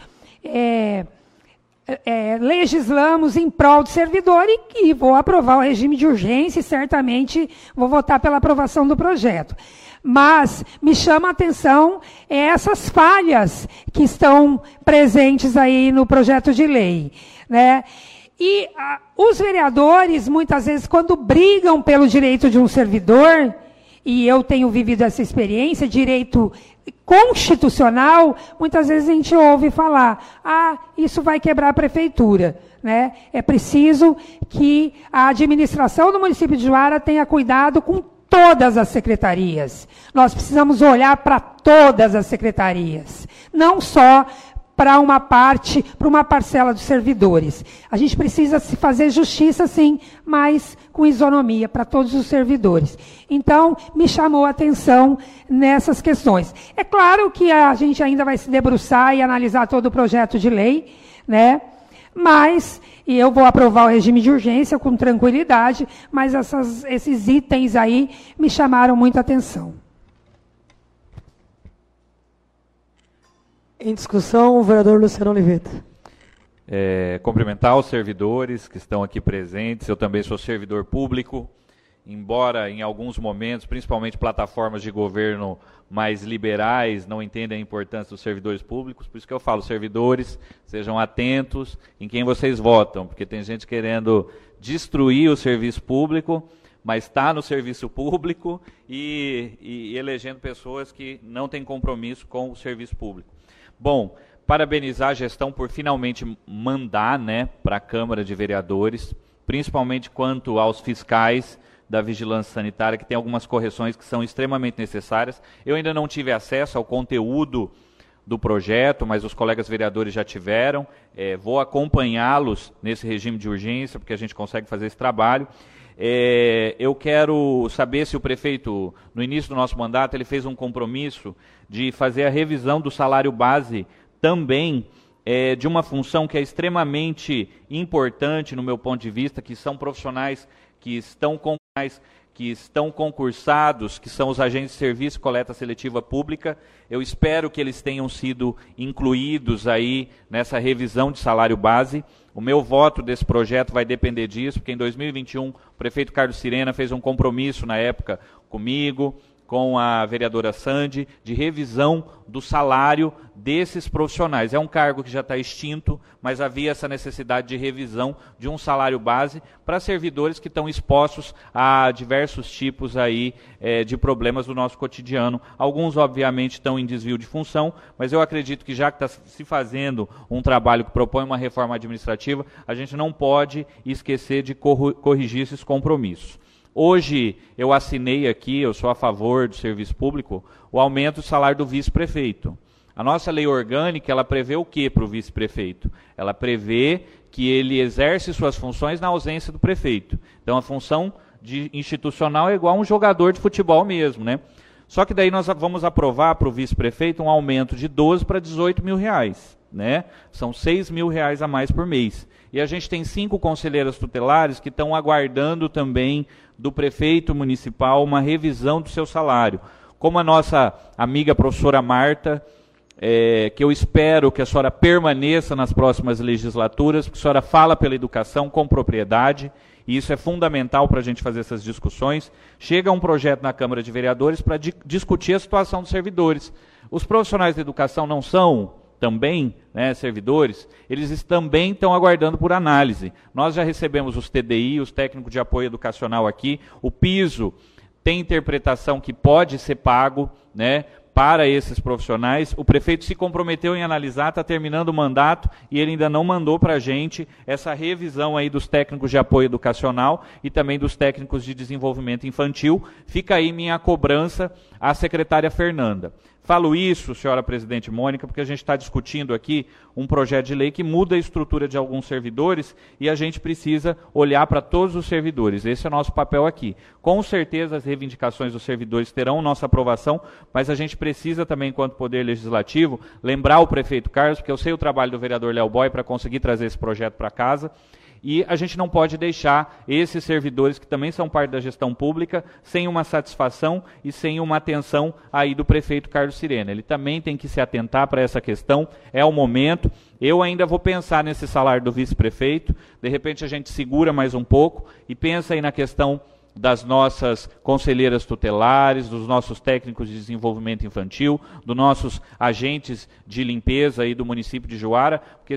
legislamos em prol do servidor e vou aprovar o regime de urgência e certamente vou votar pela aprovação do projeto. Mas me chama a atenção essas falhas que estão presentes aí no projeto de lei. Né? E os vereadores, muitas vezes, quando brigam pelo direito de um servidor, e eu tenho vivido essa experiência, direito constitucional, muitas vezes a gente ouve falar, isso vai quebrar a prefeitura. Né? É preciso que a administração do município de Juara tenha cuidado com todas as secretarias. Nós precisamos olhar para todas as secretarias, não só para uma parcela dos servidores. A gente precisa se fazer justiça, sim, mas com isonomia para todos os servidores. Então, me chamou a atenção nessas questões. É claro que a gente ainda vai se debruçar e analisar todo o projeto de lei, né? Mas, e eu vou aprovar o regime de urgência com tranquilidade, mas esses itens aí me chamaram muito a atenção. Em discussão, o vereador Luciano Oliveto. Cumprimentar os servidores que estão aqui presentes. Eu também sou servidor público, embora em alguns momentos, principalmente plataformas de governo mais liberais, não entendem a importância dos servidores públicos. Por isso que eu falo, servidores, sejam atentos em quem vocês votam, porque tem gente querendo destruir o serviço público, mas está no serviço público e elegendo pessoas que não têm compromisso com o serviço público. Bom, parabenizar a gestão por finalmente mandar, né, para a Câmara de Vereadores, principalmente quanto aos fiscais da vigilância sanitária, que tem algumas correções que são extremamente necessárias. Eu ainda não tive acesso ao conteúdo do projeto, mas os colegas vereadores já tiveram. Vou acompanhá-los nesse regime de urgência, porque a gente consegue fazer esse trabalho. Eu quero saber se o prefeito, no início do nosso mandato, ele fez um compromisso de fazer a revisão do salário base também de uma função que é extremamente importante no meu ponto de vista, que são profissionais que estão concursados, que são os agentes de serviço e coleta seletiva pública. Eu espero que eles tenham sido incluídos aí nessa revisão de salário base. O meu voto desse projeto vai depender disso, porque em 2021 o prefeito Carlos Sirena fez um compromisso na época comigo, com a vereadora Sandy, de revisão do salário desses profissionais. É um cargo que já está extinto, mas havia essa necessidade de revisão de um salário base para servidores que estão expostos a diversos tipos aí, de problemas do nosso cotidiano. Alguns, obviamente, estão em desvio de função, mas eu acredito que já que está se fazendo um trabalho que propõe uma reforma administrativa, a gente não pode esquecer de corrigir esses compromissos. Hoje eu assinei aqui, eu sou a favor do serviço público, o aumento do salário do vice-prefeito. A nossa lei orgânica, ela prevê o que para o vice-prefeito? Ela prevê que ele exerce suas funções na ausência do prefeito. Então a função institucional é igual a um jogador de futebol mesmo, né? Só que daí nós vamos aprovar para o vice-prefeito um aumento de 12 para 18 mil reais, né? São 6 mil reais a mais por mês. E a gente tem 5 conselheiras tutelares que estão aguardando também do prefeito municipal uma revisão do seu salário. Como a nossa amiga professora Marta, que eu espero que a senhora permaneça nas próximas legislaturas, porque a senhora fala pela educação com propriedade, e isso é fundamental para a gente fazer essas discussões. Chega um projeto na Câmara de Vereadores para discutir a situação dos servidores. Os profissionais da educação não são também, né, servidores, eles também estão aguardando por análise. Nós já recebemos os TDI, os técnicos de apoio educacional aqui, o piso tem interpretação que pode ser pago, né, para esses profissionais. O prefeito se comprometeu em analisar, está terminando o mandato e ele ainda não mandou para a gente essa revisão aí dos técnicos de apoio educacional e também dos técnicos de desenvolvimento infantil. Fica aí minha cobrança à secretária Fernanda. Falo isso, senhora presidente Mônica, porque a gente está discutindo aqui um projeto de lei que muda a estrutura de alguns servidores e a gente precisa olhar para todos os servidores. Esse é o nosso papel aqui. Com certeza as reivindicações dos servidores terão nossa aprovação, mas a gente precisa também, enquanto Poder Legislativo, lembrar o prefeito Carlos, porque eu sei o trabalho do vereador Léo Boy para conseguir trazer esse projeto para casa, e a gente não pode deixar esses servidores, que também são parte da gestão pública, sem uma satisfação e sem uma atenção aí do prefeito Carlos Cirena. Ele também tem que se atentar para essa questão, é o momento. Eu ainda vou pensar nesse salário do vice-prefeito, de repente a gente segura mais um pouco e pensa aí na questão das nossas conselheiras tutelares, dos nossos técnicos de desenvolvimento infantil, dos nossos agentes de limpeza aí do município de Juara, porque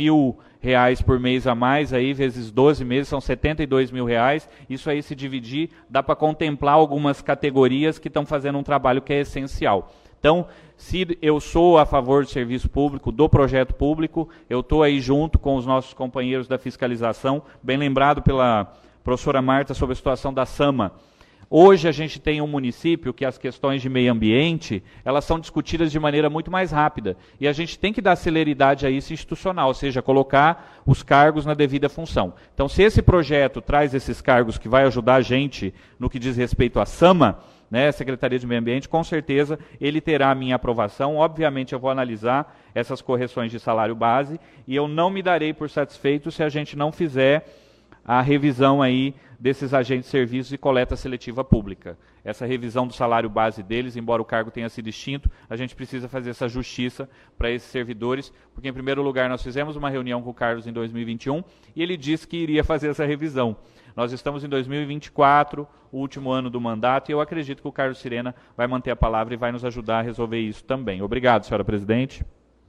R$6.000 por mês a mais, aí vezes 12 meses, são R$72.000, isso aí se dividir, dá para contemplar algumas categorias que estão fazendo um trabalho que é essencial. Então, se eu sou a favor do serviço público, do projeto público, eu estou aí junto com os nossos companheiros da fiscalização, bem lembrado pela professora Marta sobre a situação da SAMA. Hoje a gente tem um município que as questões de meio ambiente, elas são discutidas de maneira muito mais rápida. E a gente tem que dar celeridade a isso institucional, ou seja, colocar os cargos na devida função. Então, se esse projeto traz esses cargos que vai ajudar a gente no que diz respeito à SAMA, né, Secretaria de Meio Ambiente, com certeza ele terá a minha aprovação. Obviamente eu vou analisar essas correções de salário base e eu não me darei por satisfeito se a gente não fizer a revisão aí desses agentes de serviços e coleta seletiva pública. Essa revisão do salário base deles, embora o cargo tenha sido extinto, a gente precisa fazer essa justiça para esses servidores, porque em primeiro lugar nós fizemos uma reunião com o Carlos em 2021 e ele disse que iria fazer essa revisão. Nós estamos em 2024, o último ano do mandato, e eu acredito que o Carlos Cirena vai manter a palavra e vai nos ajudar a resolver isso também. Obrigado, senhora presidente.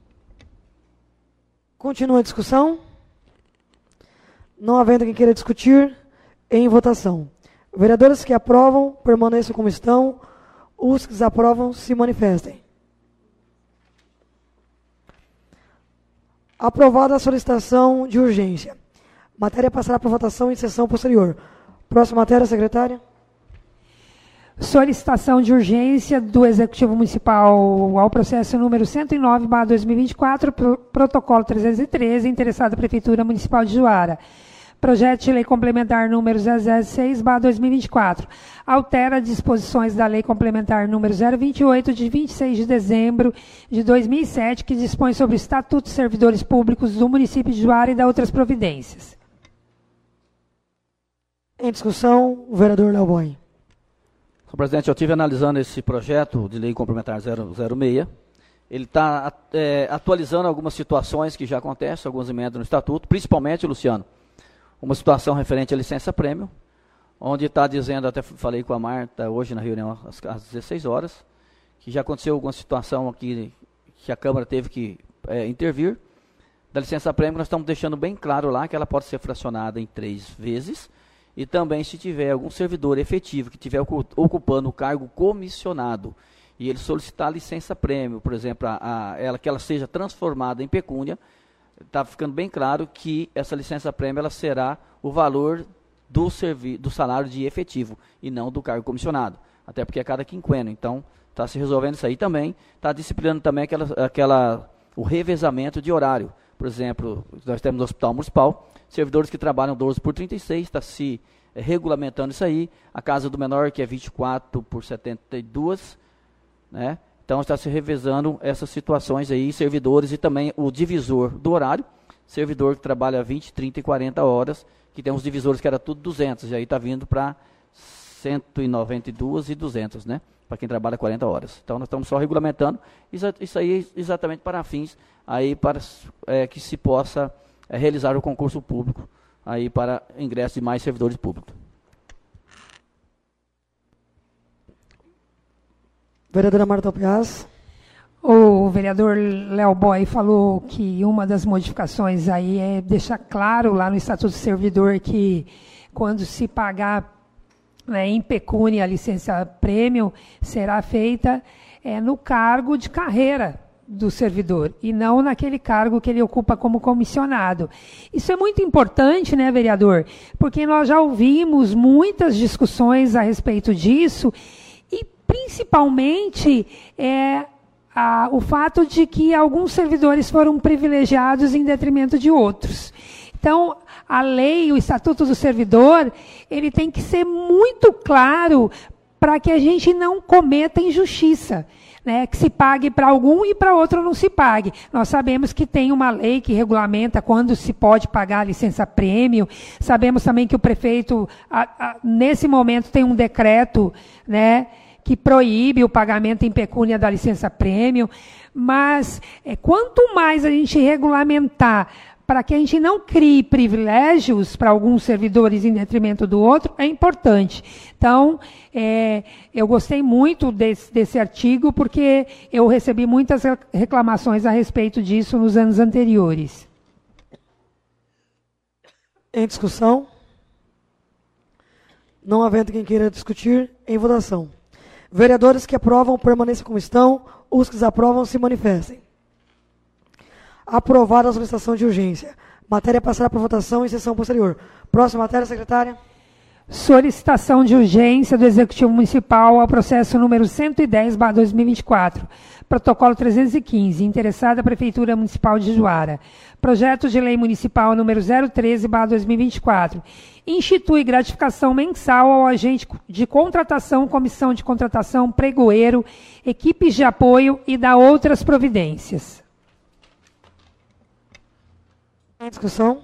Continua a discussão. Não havendo quem queira discutir, em votação. Vereadores que aprovam, permaneçam como estão. Os que desaprovam, se manifestem. Aprovada a solicitação de urgência. Matéria passará para votação em sessão posterior. Próxima matéria, secretária. Solicitação de urgência do Executivo Municipal ao processo número 109/2024, protocolo 313, interessada Prefeitura Municipal de Juara. Projeto de Lei Complementar número 006/2024. Altera disposições da Lei Complementar número 028, de 26 de dezembro de 2007, que dispõe sobre o Estatuto de Servidores Públicos do município de Juara e da outras providências. Em discussão, o vereador Léo Boy. Senhor presidente, eu estive analisando esse projeto de lei complementar 006. Ele está atualizando algumas situações que já acontecem, algumas emendas no estatuto, principalmente, Luciano, uma situação referente à licença-prêmio, onde está dizendo, até falei com a Marta hoje na reunião às 16 horas, que já aconteceu alguma situação aqui que a Câmara teve que intervir. Da licença-prêmio, nós estamos deixando bem claro lá que ela pode ser fracionada em 3 vezes, e também se tiver algum servidor efetivo que estiver ocupando o cargo comissionado e ele solicitar licença-prêmio, por exemplo, que ela seja transformada em pecúnia, está ficando bem claro que essa licença-prêmio ela será o valor do salário de efetivo e não do cargo comissionado, até porque é cada quinquênio. Então, está se resolvendo isso aí também, está disciplinando também o revezamento de horário. Por exemplo, nós temos no Hospital Municipal servidores que trabalham 12 por 36, está se regulamentando isso aí. A Casa do Menor, que é 24 por 72, né? Então está se revezando essas situações aí, servidores, e também o divisor do horário, servidor que trabalha 20, 30 e 40 horas, que tem uns divisores que era tudo 200, e aí está vindo para 192 e 200, né? Para quem trabalha 40 horas. Então nós estamos só regulamentando, isso aí exatamente para fins, aí para que se possa realizar o concurso público, aí para ingresso de mais servidores públicos. Vereadora Marta Piaz. O vereador Léo Boy falou que uma das modificações aí é deixar claro lá no Estatuto do Servidor que quando se pagar, né, em pecúnia a licença prêmio, será feita no cargo de carreira do servidor e não naquele cargo que ele ocupa como comissionado. Isso é muito importante, né, vereador? Porque nós já ouvimos muitas discussões a respeito disso e, principalmente, o fato de que alguns servidores foram privilegiados em detrimento de outros. Então, a lei, o Estatuto do Servidor, ele tem que ser muito claro para que a gente não cometa injustiça, né, que se pague para algum e para outro não se pague. Nós sabemos que tem uma lei que regulamenta quando se pode pagar a licença-prêmio, sabemos também que o prefeito, nesse momento, tem um decreto, né, que proíbe o pagamento em pecúnia da licença-prêmio, mas quanto mais a gente regulamentar para que a gente não crie privilégios para alguns servidores em detrimento do outro, é importante. Então, eu gostei muito desse artigo, porque eu recebi muitas reclamações a respeito disso nos anos anteriores. Em discussão? Não havendo quem queira discutir, em votação. Vereadores que aprovam, permaneçam como estão. Os que desaprovam, se manifestem. Aprovada a solicitação de urgência. Matéria passará para votação em sessão posterior. Próxima matéria, secretária. Solicitação de urgência do Executivo Municipal ao processo número 110/2024. Protocolo 315. Interessada a Prefeitura Municipal de Juara. Projeto de Lei Municipal número 013/2024. Institui gratificação mensal ao agente de contratação, comissão de contratação, pregoeiro, equipes de apoio e dá outras providências. Em discussão?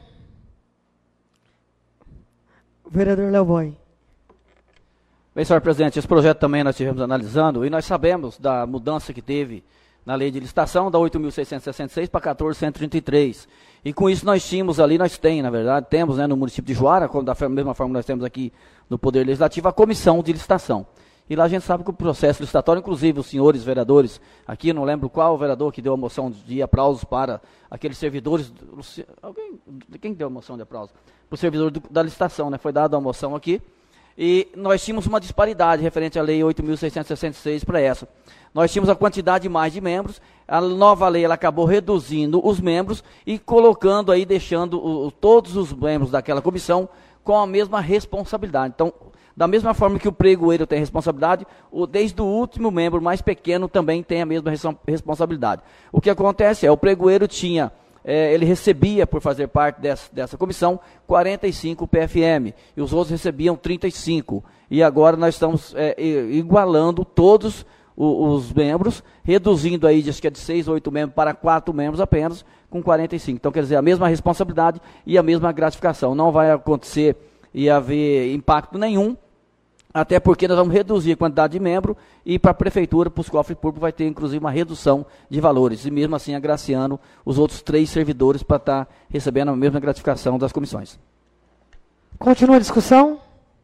Vereador Léo Boy. Bem, senhor presidente, esse projeto também nós estivemos analisando e nós sabemos da mudança que teve na lei de licitação, da 8.666 para 14.133. E com isso nós tínhamos ali, temos, né, no município de Juara, da mesma forma que nós temos aqui no Poder Legislativo, a comissão de licitação. E lá a gente sabe que o processo licitatório, inclusive os senhores vereadores, aqui não lembro qual vereador que deu a moção de aplausos para aqueles servidores, quem deu a moção de aplausos? Para o servidor da licitação, né? Foi dada a moção aqui, e nós tínhamos uma disparidade referente à lei 8.666 para essa. Nós tínhamos a quantidade mais de membros, a nova lei ela acabou reduzindo os membros e colocando aí, deixando todos os membros daquela comissão com a mesma responsabilidade. Então, da mesma forma que o pregoeiro tem responsabilidade, desde o último membro mais pequeno também tem a mesma responsabilidade. O que acontece o pregoeiro tinha, ele recebia, por fazer parte dessa comissão, 45 PFM, e os outros recebiam 35. E agora nós estamos igualando todos os membros, reduzindo aí, acho que é de 6 ou 8 membros para 4 membros apenas, com 45. Então, quer dizer, a mesma responsabilidade e a mesma gratificação. Não vai acontecer e haver impacto nenhum, até porque nós vamos reduzir a quantidade de membro e para a prefeitura, para os cofres públicos, vai ter inclusive uma redução de valores. E mesmo assim agraciando os outros 3 servidores para estar recebendo a mesma gratificação das comissões. Continua a discussão?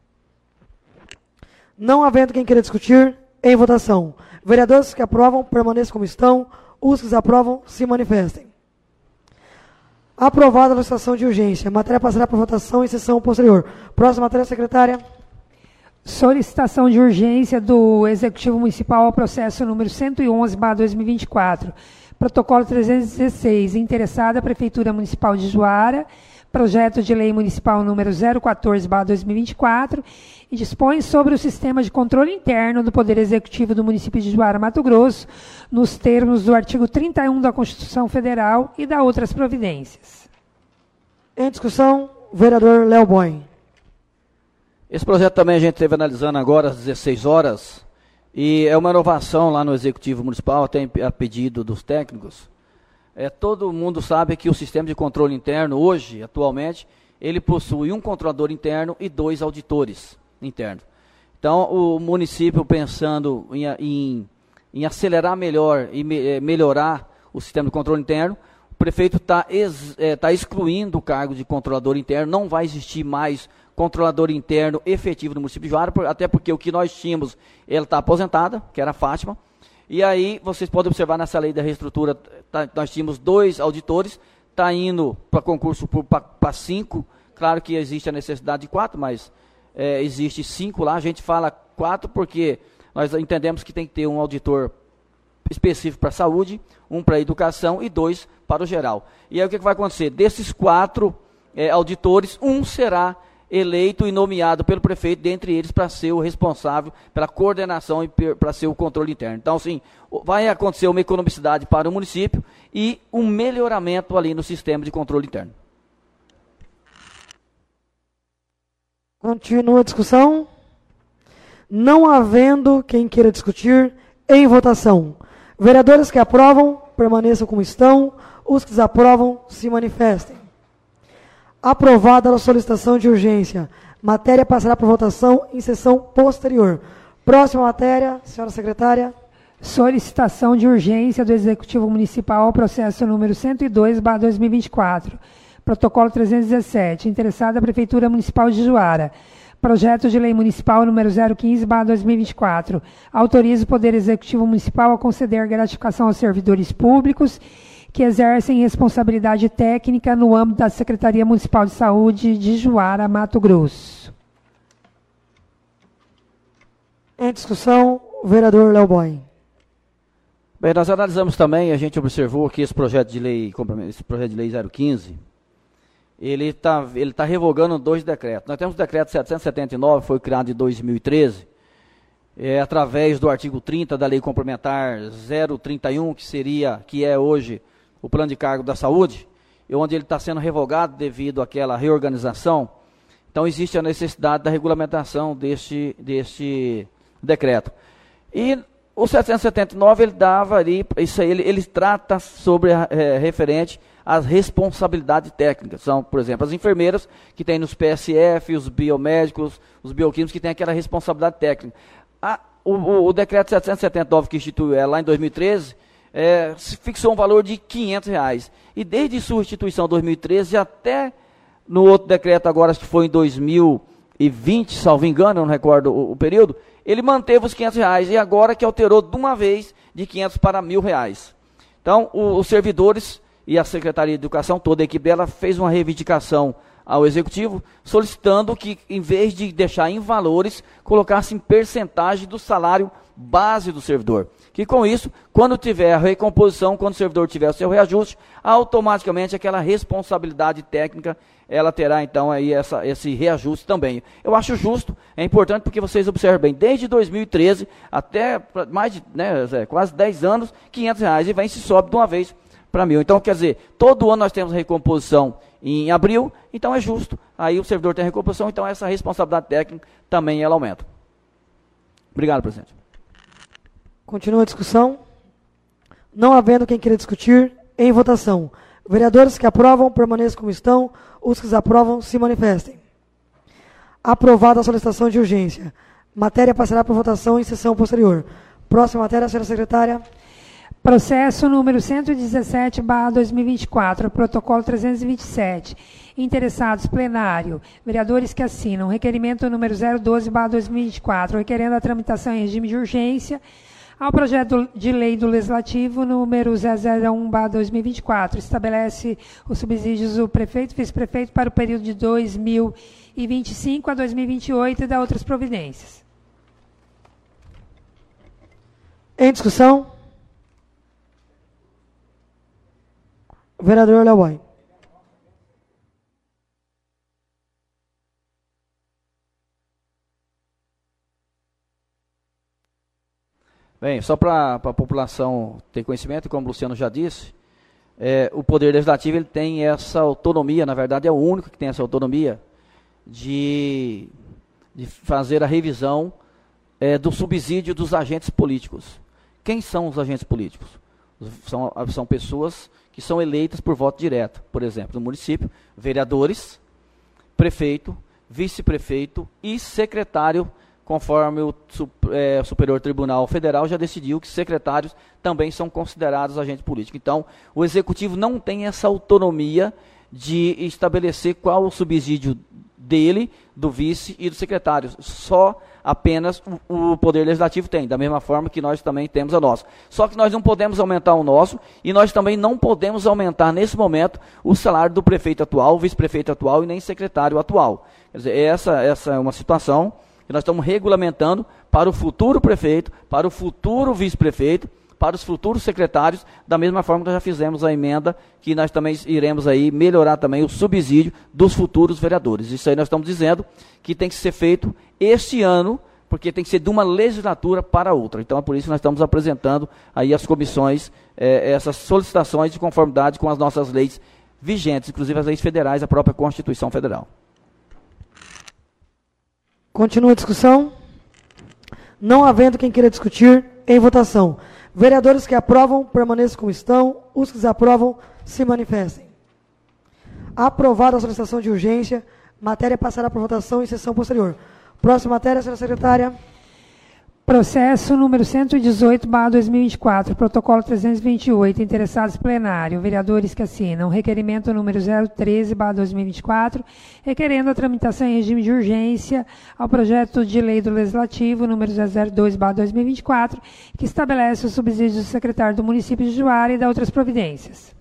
Não havendo quem queira discutir, em votação. Vereadores que aprovam, permaneçam como estão. Os que desaprovam, se manifestem. Aprovada a licitação de urgência. A matéria passará para votação em sessão posterior. Próxima matéria, secretária. Solicitação de urgência do Executivo Municipal ao processo número 111/2024. Protocolo 316. Interessada a Prefeitura Municipal de Juara. Projeto de Lei Municipal número 014/2024 e dispõe sobre o sistema de controle interno do Poder Executivo do município de Juara, Mato Grosso, nos termos do artigo 31 da Constituição Federal e da outras providências. Em discussão, vereador Léo Boy. Esse projeto também a gente esteve analisando agora às 16 horas e é uma inovação lá no Executivo Municipal, até a pedido dos técnicos. Todo mundo sabe que o sistema de controle interno hoje, atualmente, ele possui um controlador interno e 2 auditores internos. Então, o município pensando em acelerar melhor e melhorar o sistema de controle interno, o prefeito está excluindo o cargo de controlador interno, não vai existir mais controlador interno efetivo no município de Juara, até porque o que nós tínhamos, ela está aposentada, que era a Fátima, E aí, vocês podem observar nessa lei da reestrutura, nós tínhamos 2 auditores, está indo para concurso para 5, claro que existe a necessidade de 4, mas existe 5 lá, a gente fala 4 porque nós entendemos que tem que ter um auditor específico para a saúde, um para a educação e 2 para o geral. E aí o que vai acontecer? Desses 4 auditores, um será eleito e nomeado pelo prefeito, dentre eles, para ser o responsável pela coordenação e para ser o controle interno. Então, sim, vai acontecer uma economicidade para o município e um melhoramento ali no sistema de controle interno. Continua a discussão. Não havendo quem queira discutir, em votação. Vereadores que aprovam, permaneçam como estão. Os que desaprovam, se manifestem. Aprovada a solicitação de urgência. Matéria passará por votação em sessão posterior. Próxima matéria, senhora secretária. Solicitação de urgência do Executivo Municipal ao processo número 102/2024. Protocolo 317. Interessada a Prefeitura Municipal de Juara. Projeto de Lei Municipal número 015/2024. Autoriza o Poder Executivo Municipal a conceder gratificação aos servidores públicos que exercem responsabilidade técnica no âmbito da Secretaria Municipal de Saúde de Juara, Mato Grosso. Em discussão, o vereador Léo Boy. Bem, nós analisamos também, a gente observou que esse projeto de lei 015, ele tá revogando 2 decretos. Nós temos o decreto 779, foi criado em 2013, através do artigo 30 da Lei Complementar 031, que é hoje o Plano de Cargo da Saúde, onde ele está sendo revogado devido àquela reorganização. Então, existe a necessidade da regulamentação deste decreto. E o 779, ele dava ali, isso aí, ele trata sobre, referente às responsabilidades técnicas. São, por exemplo, as enfermeiras que tem nos PSF, os biomédicos, os bioquímicos que tem aquela responsabilidade técnica. O decreto 779 que instituiu lá em 2013, fixou um valor de R$500. E desde sua instituição em 2013 até no outro decreto agora, que foi em 2020, salvo engano, eu não recordo o período, ele manteve os R$500 e agora que alterou de uma vez de R$500 para R$1.000. Então, os servidores e a Secretaria de Educação, toda a equipe dela, fez uma reivindicação ao Executivo, solicitando que, em vez de deixar em valores, colocasse em percentagem do salário base do servidor. Que com isso, quando tiver a recomposição, quando o servidor tiver o seu reajuste, automaticamente aquela responsabilidade técnica, ela terá então aí esse reajuste também. Eu acho justo, é importante porque vocês observam bem, desde 2013 até mais de quase 10 anos, R$500 e vem se sobe de uma vez para 1.000. Então, quer dizer, todo ano nós temos a recomposição em abril, então é justo. Aí o servidor tem a recomposição, então essa responsabilidade técnica também ela aumenta. Obrigado, presidente. Continua a discussão. Não havendo quem queira discutir, em votação. Vereadores que aprovam, permaneçam como estão. Os que desaprovam, se manifestem. Aprovada a solicitação de urgência. Matéria passará por votação em sessão posterior. Próxima matéria, senhora secretária. Processo número 117/2024, protocolo 327. Interessados, plenário. Vereadores que assinam. Requerimento número 012/2024, requerendo a tramitação em regime de urgência ao projeto de lei do Legislativo número 001/2024. Estabelece os subsídios do prefeito e vice-prefeito para o período de 2025 a 2028 e dá outras providências. Em discussão. Vereador Léo Boy. Bem, só para a população ter conhecimento, como o Luciano já disse, o Poder Legislativo ele tem essa autonomia, na verdade é o único que tem essa autonomia de fazer a revisão do subsídio dos agentes políticos. Quem são os agentes políticos? São pessoas que são eleitas por voto direto, por exemplo, no município, vereadores, prefeito, vice-prefeito e secretário, conforme o Superior Tribunal Federal já decidiu que secretários também são considerados agentes políticos. Então, o Executivo não tem essa autonomia de estabelecer qual o subsídio dele, do vice e do secretário. Só apenas o Poder Legislativo tem, da mesma forma que nós também temos a nossa. Só que nós não podemos aumentar o nosso e nós também não podemos aumentar, nesse momento, o salário do prefeito atual, vice-prefeito atual e nem secretário atual. Quer dizer, essa é uma situação que nós estamos regulamentando para o futuro prefeito, para o futuro vice-prefeito, para os futuros secretários, da mesma forma que nós já fizemos a emenda, que nós também iremos aí melhorar também o subsídio dos futuros vereadores. Isso aí nós estamos dizendo que tem que ser feito este ano, porque tem que ser de uma legislatura para outra. Então é por isso que nós estamos apresentando aí às comissões essas solicitações de conformidade com as nossas leis vigentes, inclusive as leis federais, a própria Constituição Federal. Continua a discussão. Não havendo quem queira discutir, em votação. Vereadores que aprovam, permaneçam como estão. Os que desaprovam, se manifestem. Aprovada a solicitação de urgência, matéria passará por votação em sessão posterior. Próxima matéria, senhora secretária. Processo número 118/2024, protocolo 328, interessados plenário, vereadores que assinam, requerimento número 013/2024, requerendo a tramitação em regime de urgência ao projeto de lei do Legislativo número 002/2024, que estabelece o subsídio do secretário do município de Juara e da outras providências.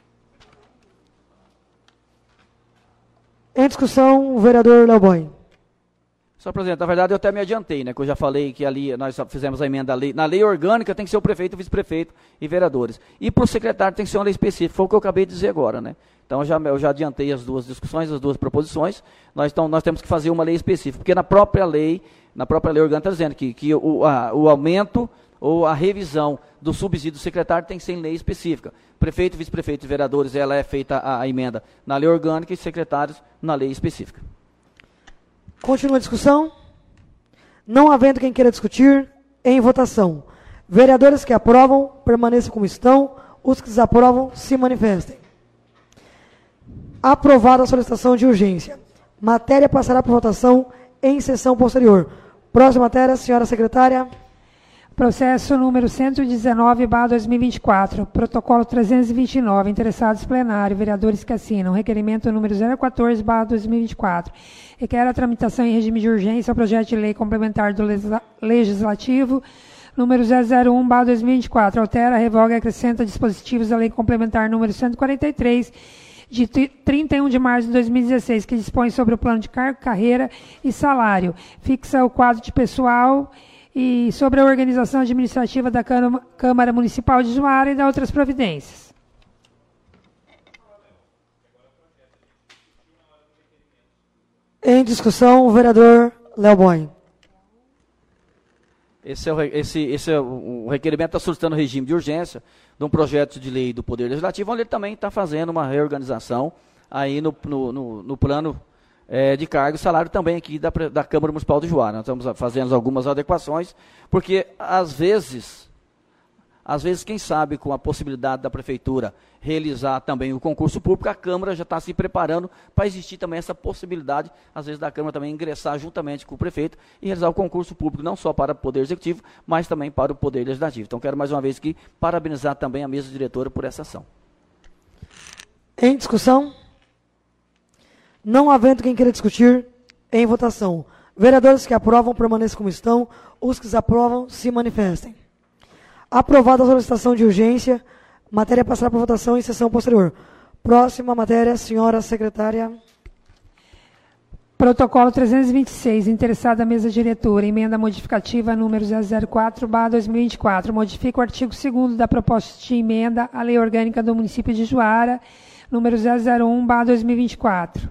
Em discussão, o vereador Léo Boy. Senhor presidente, na verdade eu até me adiantei, né, que eu já falei que ali nós fizemos a emenda na lei orgânica, tem que ser o prefeito, o vice-prefeito e vereadores. E para o secretário tem que ser uma lei específica, foi o que eu acabei de dizer agora, né. Então eu já adiantei as duas discussões, as duas proposições, nós temos que fazer uma lei específica, porque na própria lei orgânica está dizendo que o aumento ou a revisão do subsídio do secretário tem que ser em lei específica. Prefeito, vice-prefeito e vereadores, ela é feita a emenda na lei orgânica e secretários na lei específica. Continua a discussão. Não havendo quem queira discutir, em votação. Vereadores que aprovam, permaneçam como estão. Os que desaprovam, se manifestem. Aprovada a solicitação de urgência. Matéria passará por votação em sessão posterior. Próxima matéria, senhora secretária. Processo número 119/2024, protocolo 329, interessados plenário, vereadores que assinam, requerimento número 014/2024, requer a tramitação em regime de urgência ao projeto de lei complementar do Legislativo número 001/2024, altera, revoga e acrescenta dispositivos da lei complementar número 143, de 31 de março de 2016, que dispõe sobre o plano de cargo, carreira e salário, fixa o quadro de pessoal e sobre a organização administrativa da Câmara Municipal de Juara e da outras providências. Em discussão, o vereador Léo Boy. Esse é o requerimento está solicitando regime de urgência de um projeto de lei do Poder Legislativo, onde ele também está fazendo uma reorganização aí no plano de cargo e salário também aqui da Câmara Municipal de Juara. Nós estamos fazendo algumas adequações, porque às vezes, quem sabe, com a possibilidade da Prefeitura realizar também o concurso público, a Câmara já está se preparando para existir também essa possibilidade, às vezes, da Câmara também ingressar juntamente com o prefeito e realizar o concurso público, não só para o Poder Executivo, mas também para o Poder Legislativo. Então, quero mais uma vez aqui parabenizar também a mesa diretora por essa ação. Em discussão? Não havendo quem queira discutir, em votação. Vereadores que aprovam, permaneçam como estão. Os que desaprovam, se manifestem. Aprovada a solicitação de urgência, matéria passará por votação em sessão posterior. Próxima matéria, senhora secretária. Protocolo 326, interessada a mesa diretora, emenda modificativa número 004/2024, modifica o artigo 2º da proposta de emenda à lei orgânica do município de Juara, número 001/2024.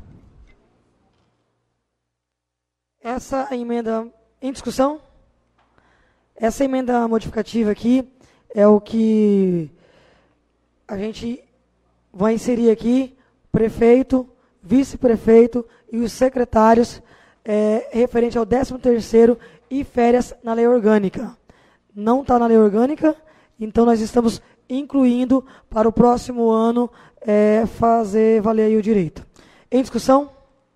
Essa emenda em discussão? Essa emenda modificativa aqui é o que a gente vai inserir aqui, prefeito, vice-prefeito e os secretários referente ao 13º e férias na lei orgânica. Não está na lei orgânica, então nós estamos incluindo para o próximo ano fazer valer aí o direito. Em discussão?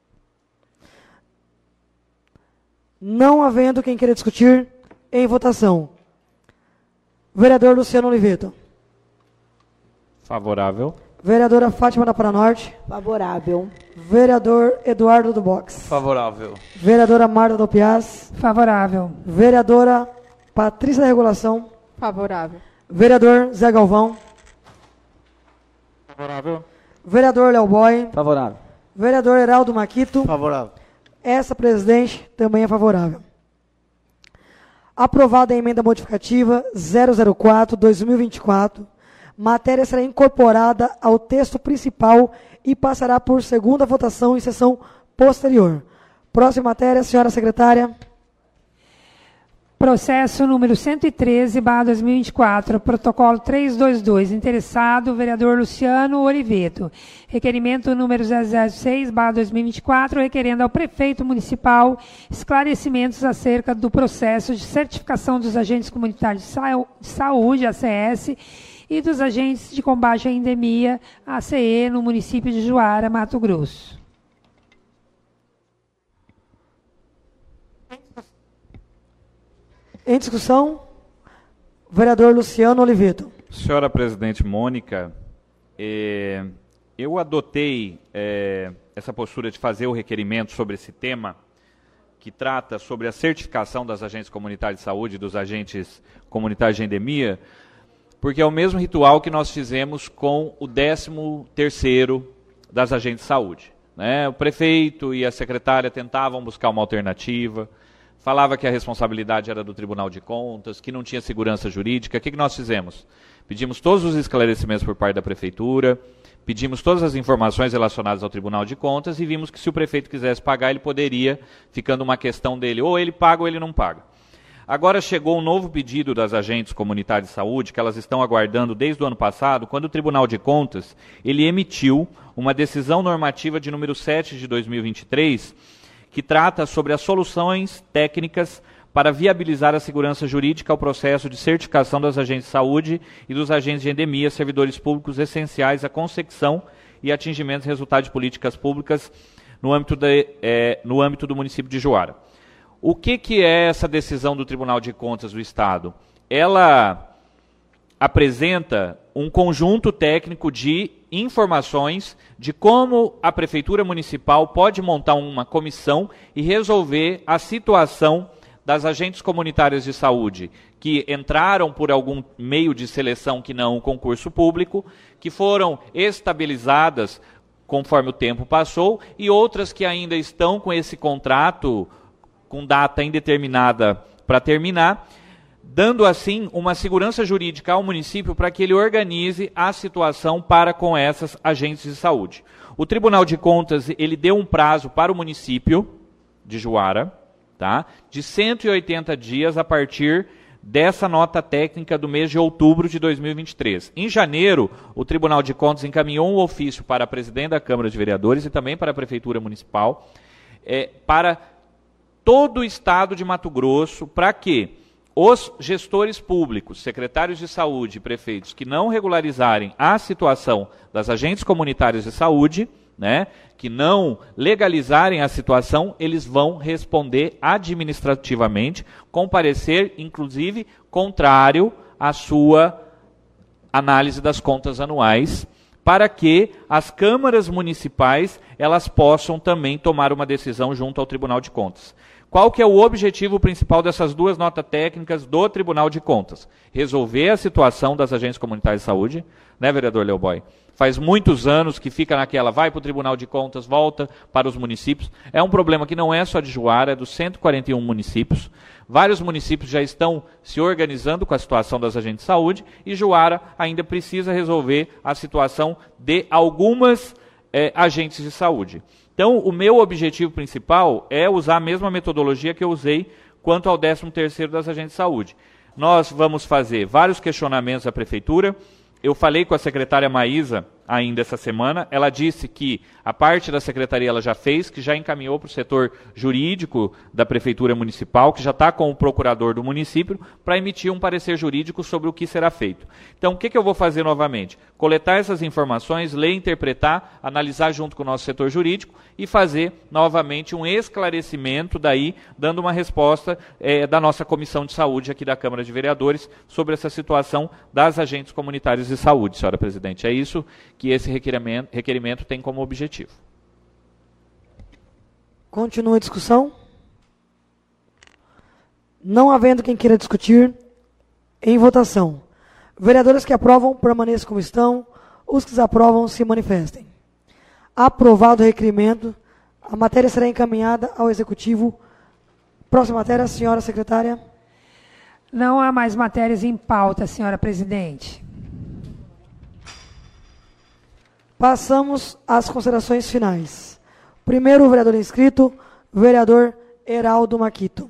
Não havendo quem queira discutir, em votação. Vereador Luciano Oliveto. Favorável. Vereadora Fátima da Paranorte. Favorável. Vereador Eduardo do Box. Favorável. Vereadora Marta do Piaz. Favorável. Vereadora Patrícia da Regulação. Favorável. Vereador Zé Galvão. Favorável. Vereador Léo Boy. Favorável. Vereador Heraldo Maquito. Favorável. Essa presidente também é favorável. Aprovada a emenda modificativa 004/2024. Matéria será incorporada ao texto principal e passará por segunda votação em sessão posterior. Próxima matéria, senhora secretária. Processo número 113/2024, protocolo 322, interessado, vereador Luciano Oliveto. Requerimento número 006/2024, requerendo ao prefeito municipal esclarecimentos acerca do processo de certificação dos agentes comunitários de saúde, ACS, e dos agentes de combate à endemia, ACE, no município de Juara, Mato Grosso. Em discussão, vereador Luciano Oliveto. Senhora presidente Mônica, eu adotei essa postura de fazer o requerimento sobre esse tema, que trata sobre a certificação das agentes comunitárias de saúde e dos agentes comunitários de endemia, porque é o mesmo ritual que nós fizemos com o 13º das agentes de saúde, né? O prefeito e a secretária tentavam buscar uma alternativa, falava que a responsabilidade era do Tribunal de Contas, que não tinha segurança jurídica. O que nós fizemos? Pedimos todos os esclarecimentos por parte da Prefeitura, pedimos todas as informações relacionadas ao Tribunal de Contas e vimos que se o prefeito quisesse pagar, ele poderia, ficando uma questão dele, ou ele paga ou ele não paga. Agora chegou um novo pedido das agentes comunitárias de saúde, que elas estão aguardando desde o ano passado, quando o Tribunal de Contas ele emitiu uma decisão normativa de número 7 de 2023, que trata sobre as soluções técnicas para viabilizar a segurança jurídica ao processo de certificação das agentes de saúde e dos agentes de endemia, servidores públicos essenciais à consecução e atingimento dos resultados de políticas públicas no âmbito do município de Juara. O que é essa decisão do Tribunal de Contas do Estado? Ela apresenta um conjunto técnico de informações de como a Prefeitura Municipal pode montar uma comissão e resolver a situação das agentes comunitárias de saúde que entraram por algum meio de seleção que não um concurso público, que foram estabilizadas conforme o tempo passou, e outras que ainda estão com esse contrato com data indeterminada para terminar, dando assim uma segurança jurídica ao município para que ele organize a situação para com essas agentes de saúde. O Tribunal de Contas ele deu um prazo para o município de Juara, tá, de 180 dias a partir dessa nota técnica do mês de outubro de 2023. Em janeiro, o Tribunal de Contas encaminhou um ofício para a presidente da Câmara de Vereadores e também para a Prefeitura Municipal, para todo o estado de Mato Grosso, para que os gestores públicos, secretários de saúde e prefeitos que não regularizarem a situação das agentes comunitárias de saúde, né, que não legalizarem a situação, eles vão responder administrativamente, com parecer, inclusive, contrário à sua análise das contas anuais, para que as câmaras municipais elas possam também tomar uma decisão junto ao Tribunal de Contas. Qual que é o objetivo principal dessas duas notas técnicas do Tribunal de Contas? Resolver a situação das agências comunitárias de saúde, né, vereador Léo Boy? Faz muitos anos que fica naquela, vai para o Tribunal de Contas, volta para os municípios. É um problema que não é só de Juara, é dos 141 municípios. Vários municípios já estão se organizando com a situação das agentes de saúde e Juara ainda precisa resolver a situação de algumas agentes de saúde. Então, o meu objetivo principal é usar a mesma metodologia que eu usei quanto ao 13º das agentes de saúde. Nós vamos fazer vários questionamentos à Prefeitura. Eu falei com a secretária Maísa ainda essa semana, ela disse que a parte da secretaria ela já fez, que já encaminhou para o setor jurídico da Prefeitura Municipal, que já está com o procurador do município, para emitir um parecer jurídico sobre o que será feito. Então, o que eu vou fazer novamente? Coletar essas informações, ler, interpretar, analisar junto com o nosso setor jurídico e fazer novamente um esclarecimento daí, dando uma resposta da nossa Comissão de Saúde aqui da Câmara de Vereadores sobre essa situação das agentes comunitárias de saúde, senhora presidente. É isso que esse requerimento tem como objetivo. Continua a discussão. Não havendo quem queira discutir, em votação. Vereadores que aprovam, permaneçam como estão. Os que desaprovam, se manifestem. Aprovado o requerimento, a matéria será encaminhada ao Executivo. Próxima matéria, senhora secretária. Não há mais matérias em pauta, senhora presidente. Passamos às considerações finais. Primeiro, o vereador inscrito, vereador Heraldo Maquito.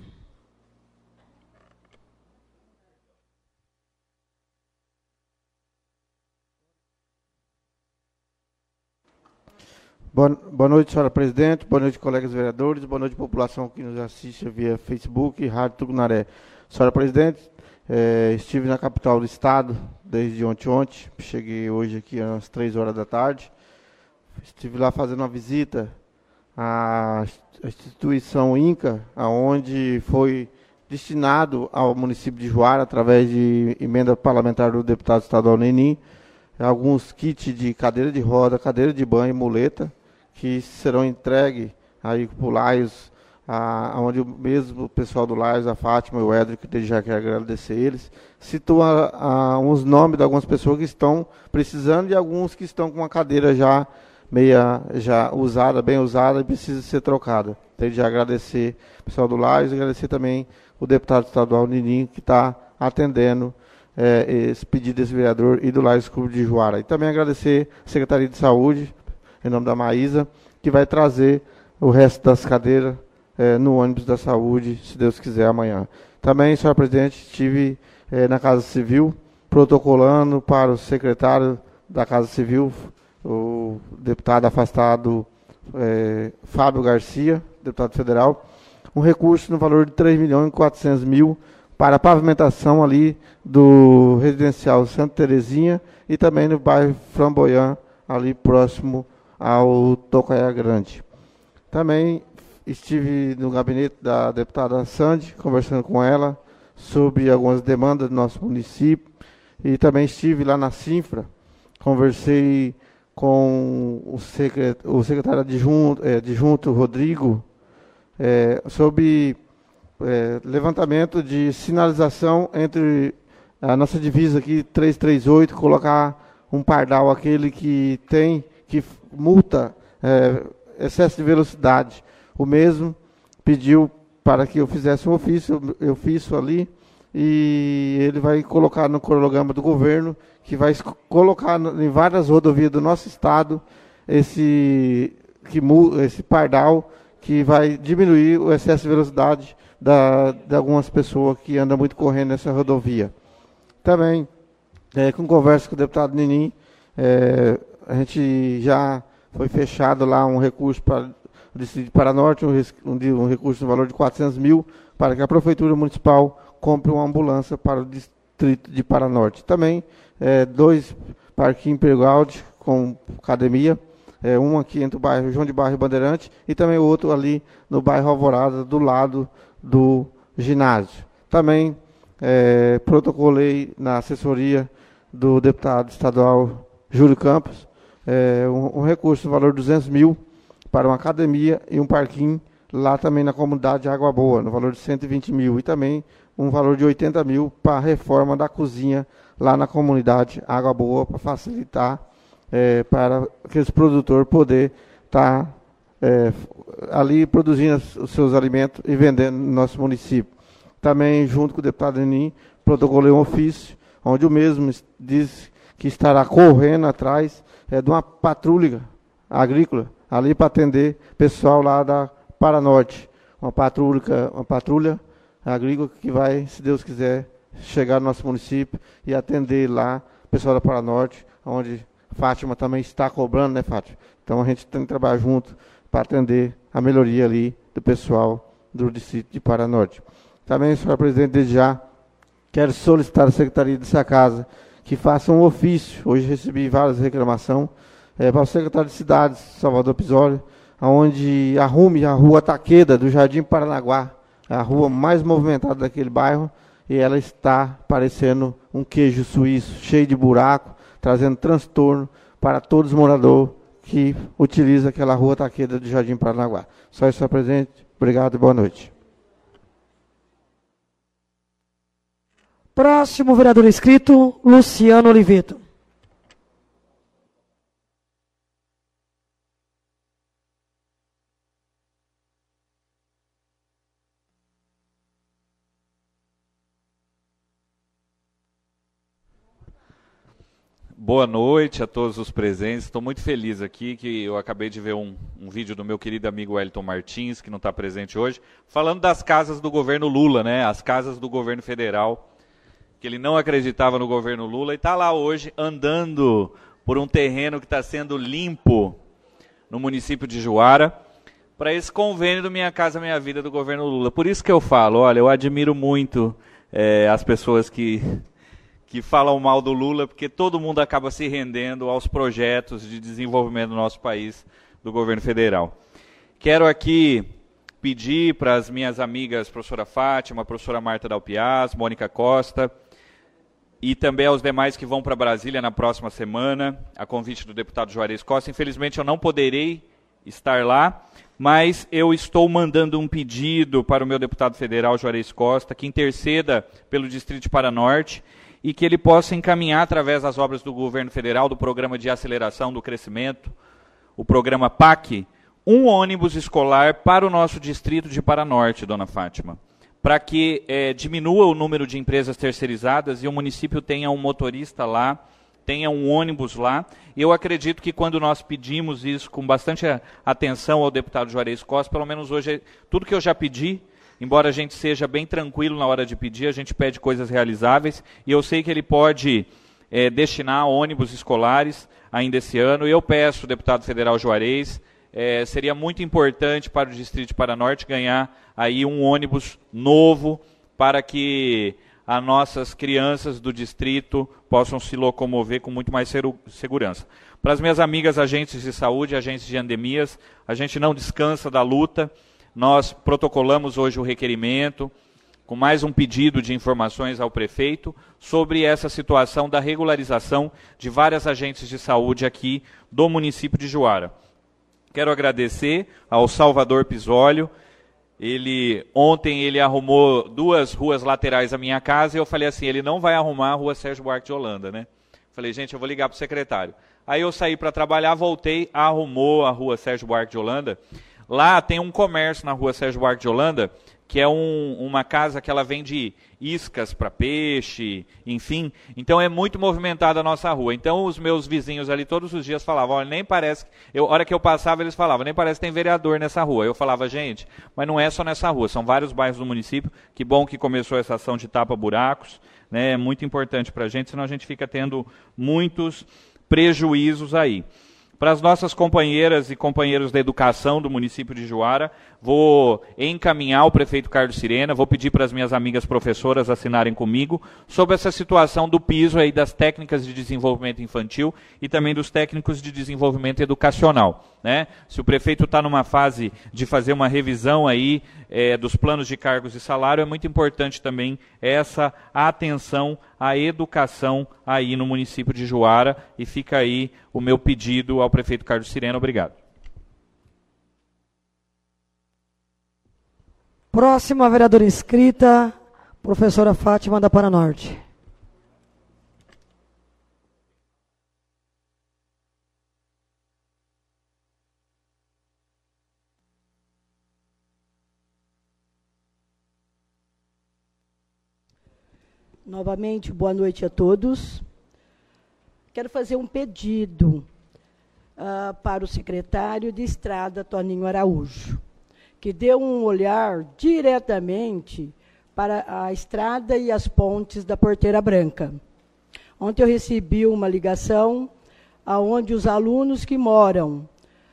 Boa noite, senhora presidente, boa noite, colegas vereadores, boa noite, população que nos assiste via Facebook e Rádio Tucunaré. Senhora presidente, estive na capital do estado desde ontem, cheguei hoje aqui às 3 horas da tarde. Estive lá fazendo uma visita à instituição INCA, onde foi destinado ao município de Juara, através de emenda parlamentar do deputado estadual Nenim, alguns kits de cadeira de roda, cadeira de banho e muleta, que serão entregues aí para o Laios, onde o mesmo pessoal do Laios, a Fátima e o Edric, que já quero agradecer eles, citou uns nomes de algumas pessoas que estão precisando e alguns que estão com uma cadeira já usada, bem usada e precisa ser trocada. Então, já agradecer o pessoal do Laios e agradecer também o deputado estadual Nininho, que está atendendo esse pedido desse vereador e do Laios Clube de Juara. E também agradecer a Secretaria de Saúde, em nome da Maísa, que vai trazer o resto das cadeiras no ônibus da saúde, se Deus quiser, amanhã. Também, senhora presidente, estive na Casa Civil, protocolando para o secretário da Casa Civil, o deputado afastado Fábio Garcia, deputado federal, um recurso no valor de 3.400.000 para a pavimentação ali do residencial Santa Terezinha e também no bairro Flamboyant, ali próximo ao Tocaia Grande. Também estive no gabinete da deputada Sandy, conversando com ela sobre algumas demandas do nosso município, e também estive lá na Sinfra, conversei com o secretário adjunto Rodrigo, sobre levantamento de sinalização entre a nossa divisa aqui, 338, colocar um pardal, aquele que multa excesso de velocidade. O mesmo pediu para que eu fizesse um ofício, eu fiz ali, e ele vai colocar no cronograma do governo, que vai colocar em várias rodovias do nosso estado esse pardal, que vai diminuir o excesso de velocidade de algumas pessoas que andam muito correndo nessa rodovia. Também, com conversa com o deputado Ninim, a gente já foi fechado lá um recurso para o Distrito de Paranorte, um recurso no valor de 400.000, para que a Prefeitura Municipal compre uma ambulância para o Distrito de Paranorte. Também, 2 parquinhos playground com academia, um aqui entre o bairro João de Barro e Bandeirante, e também outro ali no bairro Alvorada, do lado do ginásio. Também protocolei na assessoria do deputado estadual Júlio Campos, um recurso no valor de 200.000 para uma academia e um parquinho lá também na comunidade de Água Boa, no valor de 120.000, e também um valor de 80.000 para a reforma da cozinha lá na comunidade Água Boa, para facilitar para aqueles produtores poder estar ali produzindo os seus alimentos e vendendo no nosso município. Também, junto com o deputado Enim, protocolei um ofício, onde o mesmo diz que estará correndo atrás de uma patrulha agrícola, ali para atender pessoal lá da Paranorte. Uma patrulha agrícola que vai, se Deus quiser, chegar no nosso município e atender lá o pessoal da Paranorte, onde Fátima também está cobrando, né, Fátima? Então a gente tem que trabalhar junto para atender a melhoria ali do pessoal do Distrito de Paranorte. Também, senhora presidente, desde já, quero solicitar à Secretaria dessa Casa que faça um ofício. Hoje recebi várias reclamações para o secretário de Cidades, Salvador Pisório, onde arrume a rua Taqueda, do Jardim Paranaguá, a rua mais movimentada daquele bairro, e ela está parecendo um queijo suíço, cheio de buraco, trazendo transtorno para todos os moradores que utilizam aquela rua Taqueda do Jardim Paranaguá. Só isso, senhor presidente. Obrigado e boa noite. Próximo vereador inscrito, Luciano Oliveto. Boa noite a todos os presentes. Estou muito feliz aqui que eu acabei de ver um vídeo do meu querido amigo Wellington Martins, que não está presente hoje, falando das casas do governo Lula, né? As casas do governo federal, que ele não acreditava no governo Lula e está lá hoje andando por um terreno que está sendo limpo no município de Juara, para esse convênio do Minha Casa Minha Vida do governo Lula. Por isso que eu falo, olha, eu admiro muito as pessoas que falam mal do Lula, porque todo mundo acaba se rendendo aos projetos de desenvolvimento do nosso país, do governo federal. Quero aqui pedir para as minhas amigas, professora Fátima, professora Marta Dalpiaz, Mônica Costa, e também aos demais que vão para Brasília na próxima semana, a convite do deputado Juarez Costa. Infelizmente eu não poderei estar lá, mas eu estou mandando um pedido para o meu deputado federal Juarez Costa, que interceda pelo Distrito de Paranorte, e que ele possa encaminhar, através das obras do governo federal, do Programa de Aceleração do Crescimento, o programa PAC, um ônibus escolar para o nosso distrito de Paranorte, dona Fátima, para que diminua o número de empresas terceirizadas e o município tenha um motorista lá, tenha um ônibus lá. Eu acredito que quando nós pedimos isso com bastante atenção ao deputado Juarez Costa, pelo menos hoje, tudo que eu já pedi, embora a gente seja bem tranquilo na hora de pedir, a gente pede coisas realizáveis, e eu sei que ele pode destinar ônibus escolares ainda esse ano. Eu peço, deputado federal Juarez, seria muito importante para o Distrito de Paranorte ganhar aí um ônibus novo para que as nossas crianças do distrito possam se locomover com muito mais segurança. Para as minhas amigas agentes de saúde, agentes de endemias, a gente não descansa da luta. Nós protocolamos hoje o requerimento, com mais um pedido de informações ao prefeito, sobre essa situação da regularização de várias agentes de saúde aqui do município de Juara. Quero agradecer ao Salvador Pisolio. Ontem ele arrumou 2 ruas laterais à minha casa, e eu falei assim, ele não vai arrumar a rua Sérgio Buarque de Holanda, né? Falei, gente, eu vou ligar para o secretário. Aí eu saí para trabalhar, voltei, arrumou a rua Sérgio Buarque de Holanda. Lá tem um comércio na rua Sérgio Buarque de Holanda, que é uma casa que ela vende iscas para peixe, enfim. Então é muito movimentada a nossa rua. Então os meus vizinhos ali todos os dias falavam, olha, nem parece... A hora que eu passava eles falavam, nem parece que tem vereador nessa rua. Eu falava, gente, mas não é só nessa rua, são vários bairros do município. Que bom que começou essa ação de tapa-buracos, né? É muito importante para a gente, senão a gente fica tendo muitos prejuízos aí. Para as nossas companheiras e companheiros da educação do município de Juara, vou encaminhar o prefeito Carlos Sirena, vou pedir para as minhas amigas professoras assinarem comigo sobre essa situação do piso aí das técnicas de desenvolvimento infantil e também dos técnicos de desenvolvimento educacional, né? Se o prefeito está numa fase de fazer uma revisão aí dos planos de cargos e salário, é muito importante também essa atenção à educação aí no município de Juara, e fica aí o meu pedido ao prefeito Carlos Sirena. Obrigado. Próxima vereadora inscrita, professora Fátima da Paranorte. Novamente, boa noite a todos. Quero fazer um pedido para o secretário de Estrada, Toninho Araújo, que dê um olhar diretamente para a estrada e as pontes da Porteira Branca. Ontem eu recebi uma ligação onde os alunos que moram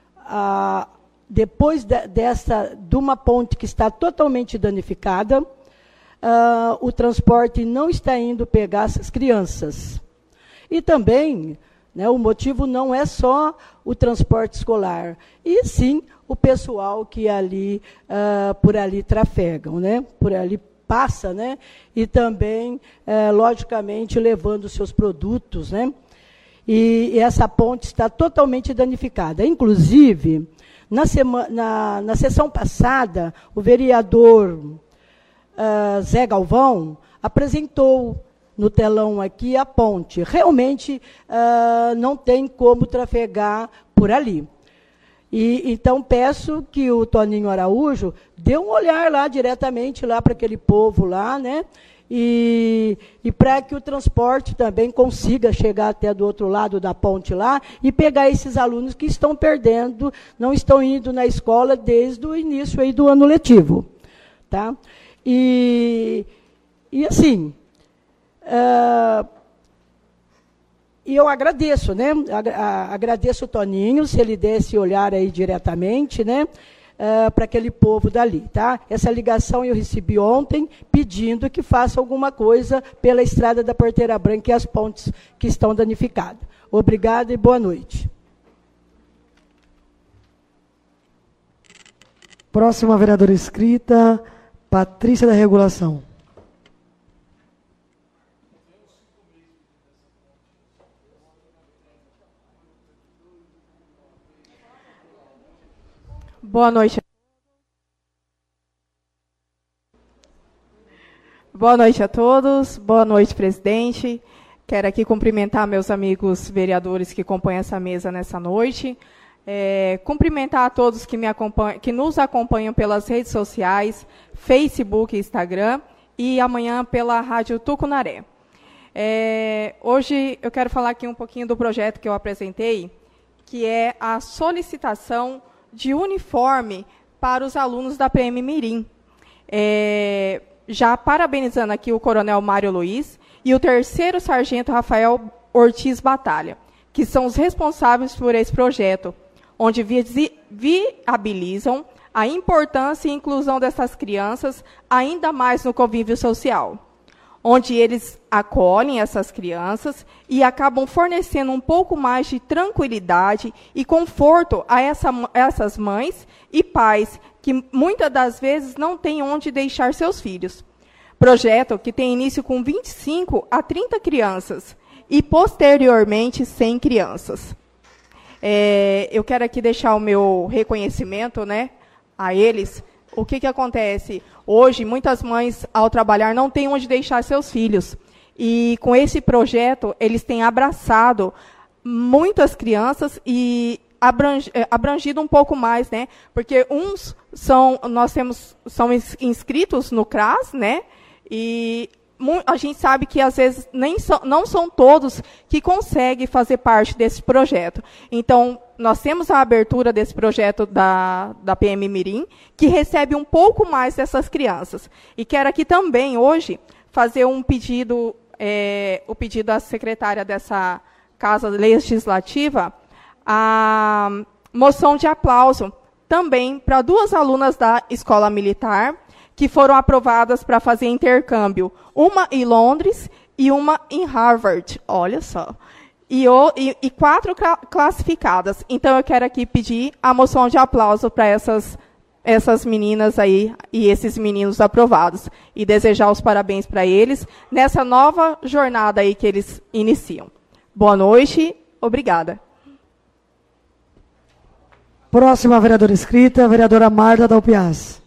depois de uma ponte que está totalmente danificada, o transporte não está indo pegar essas crianças. E também, né, o motivo não é só o transporte escolar, e sim o pessoal que por ali trafegam, né, por ali passa, né, e também, logicamente, levando seus produtos, né. e essa ponte está totalmente danificada. Inclusive, na sessão passada, o vereador Zé Galvão apresentou no telão aqui a ponte. Realmente não tem como trafegar por ali. Então peço que o Toninho Araújo dê um olhar lá diretamente lá para aquele povo lá, né? E para que o transporte também consiga chegar até do outro lado da ponte lá e pegar esses alunos que estão perdendo, não estão indo na escola desde o início aí do ano letivo. Tá? E assim, e eu agradeço, né? Agradeço o Toninho, se ele desse olhar aí diretamente, né? Para aquele povo dali, tá? Essa ligação eu recebi ontem, pedindo que faça alguma coisa pela estrada da Porteira Branca e as pontes que estão danificadas. Obrigada e boa noite. Próxima vereadora inscrita, Patrícia da Regulação. Boa noite. Boa noite a todos. Boa noite, presidente. Quero aqui cumprimentar meus amigos vereadores que acompanham essa mesa nessa noite. Cumprimentar a todos que nos acompanham pelas redes sociais, Facebook e Instagram, e amanhã pela Rádio Tucunaré. Hoje eu quero falar aqui um pouquinho do projeto que eu apresentei, que é a solicitação de uniforme para os alunos da PM Mirim. Já parabenizando aqui o Coronel Mário Luiz e o 3º Sargento Rafael Ortiz Batalha, que são os responsáveis por esse projeto, onde viabilizam a importância e inclusão dessas crianças, ainda mais no convívio social, onde eles acolhem essas crianças e acabam fornecendo um pouco mais de tranquilidade e conforto a essas mães e pais que muitas das vezes não têm onde deixar seus filhos. Projeto que tem início com 25 a 30 crianças e, posteriormente, 100 crianças. Eu quero aqui deixar o meu reconhecimento, né, a eles. O que acontece? Hoje, muitas mães, ao trabalhar, não têm onde deixar seus filhos. E, com esse projeto, eles têm abraçado muitas crianças e abrangido um pouco mais, né? Porque são inscritos no CRAS, né? E a gente sabe que, às vezes, não são todos que conseguem fazer parte desse projeto. Então, nós temos a abertura desse projeto da PM Mirim, que recebe um pouco mais dessas crianças. E quero aqui também, hoje, fazer um pedido, o pedido à secretária dessa Casa Legislativa, a moção de aplauso, também para 2 alunas da Escola Militar, que foram aprovadas para fazer intercâmbio, uma em Londres e uma em Harvard, olha só, e 4 classificadas. Então, eu quero aqui pedir a moção de aplauso para essas meninas aí e esses meninos aprovados, e desejar os parabéns para eles nessa nova jornada aí que eles iniciam. Boa noite, obrigada. Próxima vereadora inscrita, a vereadora Marta Dalpiaz.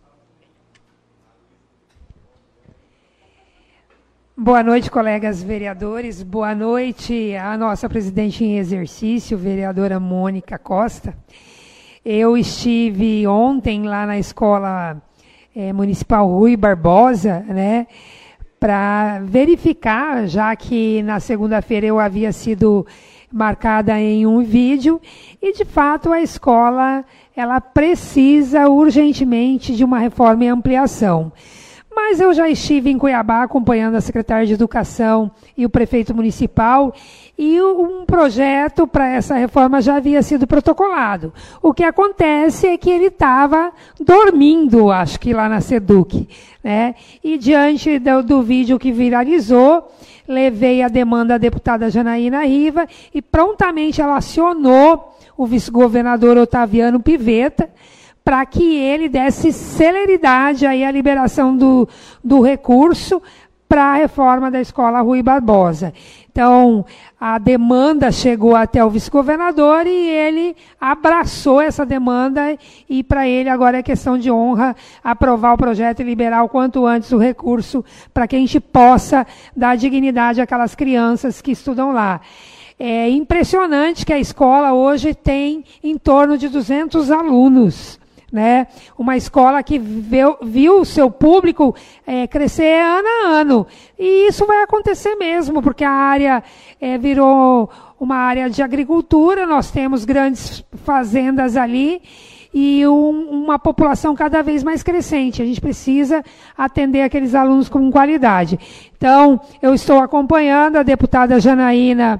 Boa noite, colegas vereadores. Boa noite à nossa presidente em exercício, vereadora Mônica Costa. Eu estive ontem lá na Escola Municipal Rui Barbosa, né, para verificar, já que na segunda-feira eu havia sido marcada em um vídeo, e, de fato, a escola ela precisa urgentemente de uma reforma e ampliação. Mas eu já estive em Cuiabá acompanhando a secretária de Educação e o prefeito municipal, e um projeto para essa reforma já havia sido protocolado. O que acontece é que ele estava dormindo, acho que lá na SEDUC, né? E diante do vídeo que viralizou, levei a demanda à deputada Janaína Riva e prontamente ela acionou o vice-governador Otaviano Pivetta para que ele desse celeridade aí à liberação do recurso para a reforma da Escola Rui Barbosa. Então, a demanda chegou até o vice-governador e ele abraçou essa demanda e para ele agora é questão de honra aprovar o projeto e liberar o quanto antes o recurso para que a gente possa dar dignidade àquelas crianças que estudam lá. É impressionante que a escola hoje tem em torno de 200 alunos. Né? Uma escola que viu o seu público crescer ano a ano. E isso vai acontecer mesmo, porque a área virou uma área de agricultura, nós temos grandes fazendas ali e uma população cada vez mais crescente. A gente precisa atender aqueles alunos com qualidade. Então, eu estou acompanhando, a deputada Janaína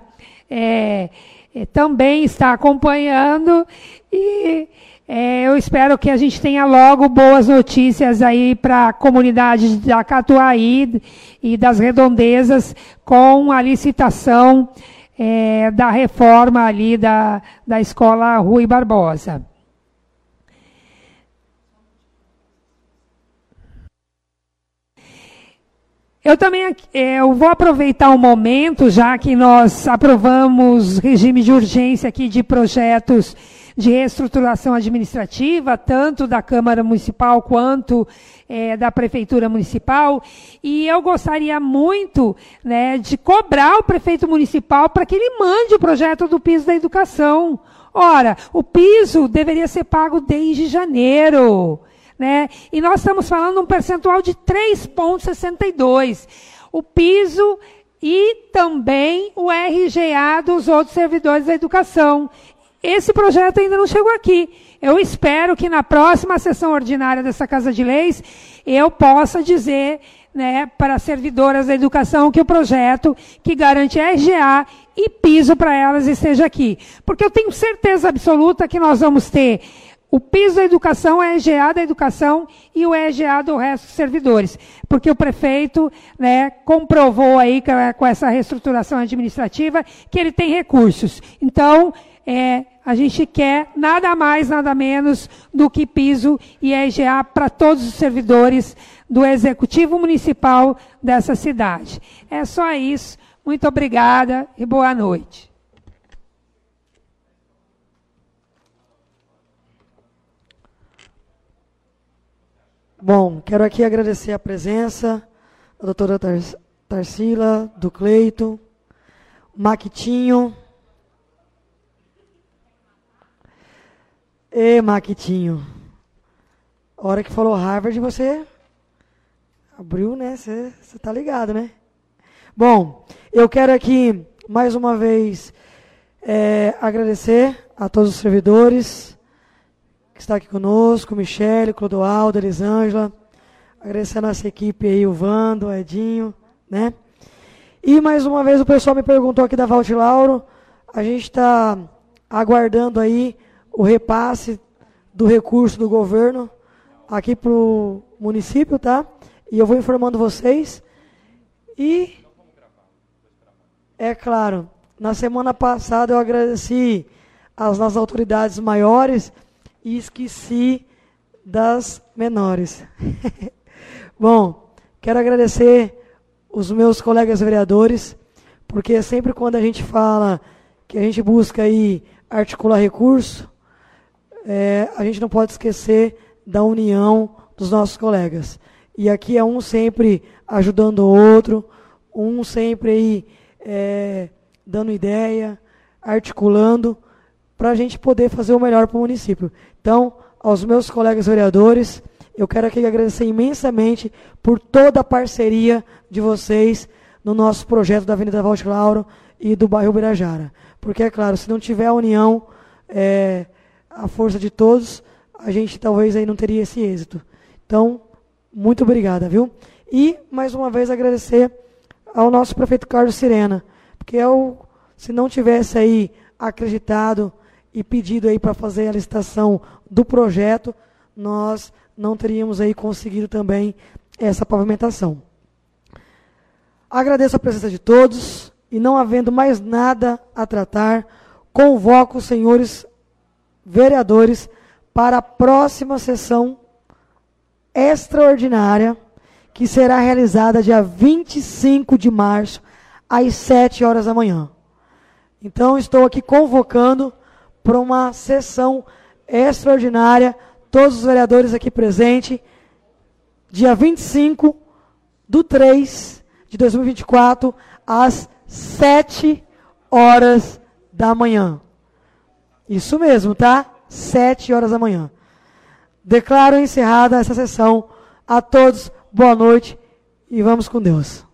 também está acompanhando e eu espero que a gente tenha logo boas notícias aí para a comunidade da Catuaí e das redondezas com a licitação da reforma ali da escola Rui Barbosa. Eu também eu vou aproveitar um momento, já que nós aprovamos regime de urgência aqui de projetos de reestruturação administrativa, tanto da Câmara Municipal quanto da Prefeitura Municipal, e eu gostaria muito, né, de cobrar o prefeito municipal para que ele mande o projeto do piso da educação. Ora, o piso deveria ser pago desde janeiro, né? E nós estamos falando de um percentual de 3,62. O piso e também o RGA dos outros servidores da educação. Esse projeto ainda não chegou aqui. Eu espero que na próxima sessão ordinária dessa Casa de Leis eu possa dizer, né, para as servidoras da educação que o projeto que garante RGA e piso para elas esteja aqui. Porque eu tenho certeza absoluta que nós vamos ter o piso da educação, o RGA da educação e o RGA do resto dos servidores. Porque o prefeito, né, comprovou aí com essa reestruturação administrativa que ele tem recursos. Então, a gente quer nada mais, nada menos do que piso e RGA para todos os servidores do Executivo Municipal dessa cidade. É só isso. Muito obrigada e boa noite. Bom, quero aqui agradecer a presença da doutora Tarsila, do Cleito, Maquitinho. Maquitinho. A hora que falou Harvard, você abriu, né? Você tá ligado, né? Bom, eu quero aqui, mais uma vez, agradecer a todos os servidores que estão aqui conosco, Michele, Clodoaldo, Elisângela, agradecer a nossa equipe aí, o Vando, o Edinho, né? E, mais uma vez, o pessoal me perguntou aqui da Valde Lauro, a gente está aguardando aí o repasse do recurso do governo aqui para o município, tá? E eu vou informando vocês. E, é claro, na semana passada eu agradeci às nossas autoridades maiores e esqueci das menores. Bom, quero agradecer os meus colegas vereadores, porque sempre quando a gente fala que a gente busca aí articular recurso, a gente não pode esquecer da união dos nossos colegas. E aqui é um sempre ajudando o outro, um sempre aí dando ideia, articulando, para a gente poder fazer o melhor para o município. Então, aos meus colegas vereadores, eu quero aqui agradecer imensamente por toda a parceria de vocês no nosso projeto da Avenida Valde Lauro e do bairro Birajara. Porque, é claro, se não tiver a união, a força de todos, a gente talvez aí não teria esse êxito. Então, muito obrigada, viu? E, mais uma vez, agradecer ao nosso prefeito Carlos Sirena, porque se não tivesse aí acreditado e pedido aí para fazer a licitação do projeto, nós não teríamos aí conseguido também essa pavimentação. Agradeço a presença de todos e, não havendo mais nada a tratar, convoco os senhores vereadores para a próxima sessão extraordinária, que será realizada dia 25 de março, às 7 horas da manhã. Então, estou aqui convocando para uma sessão extraordinária, todos os vereadores aqui presentes, dia 25/3/2024, às 7 horas da manhã. Isso mesmo, tá? 7 horas da manhã. Declaro encerrada essa sessão. A todos, boa noite e vamos com Deus.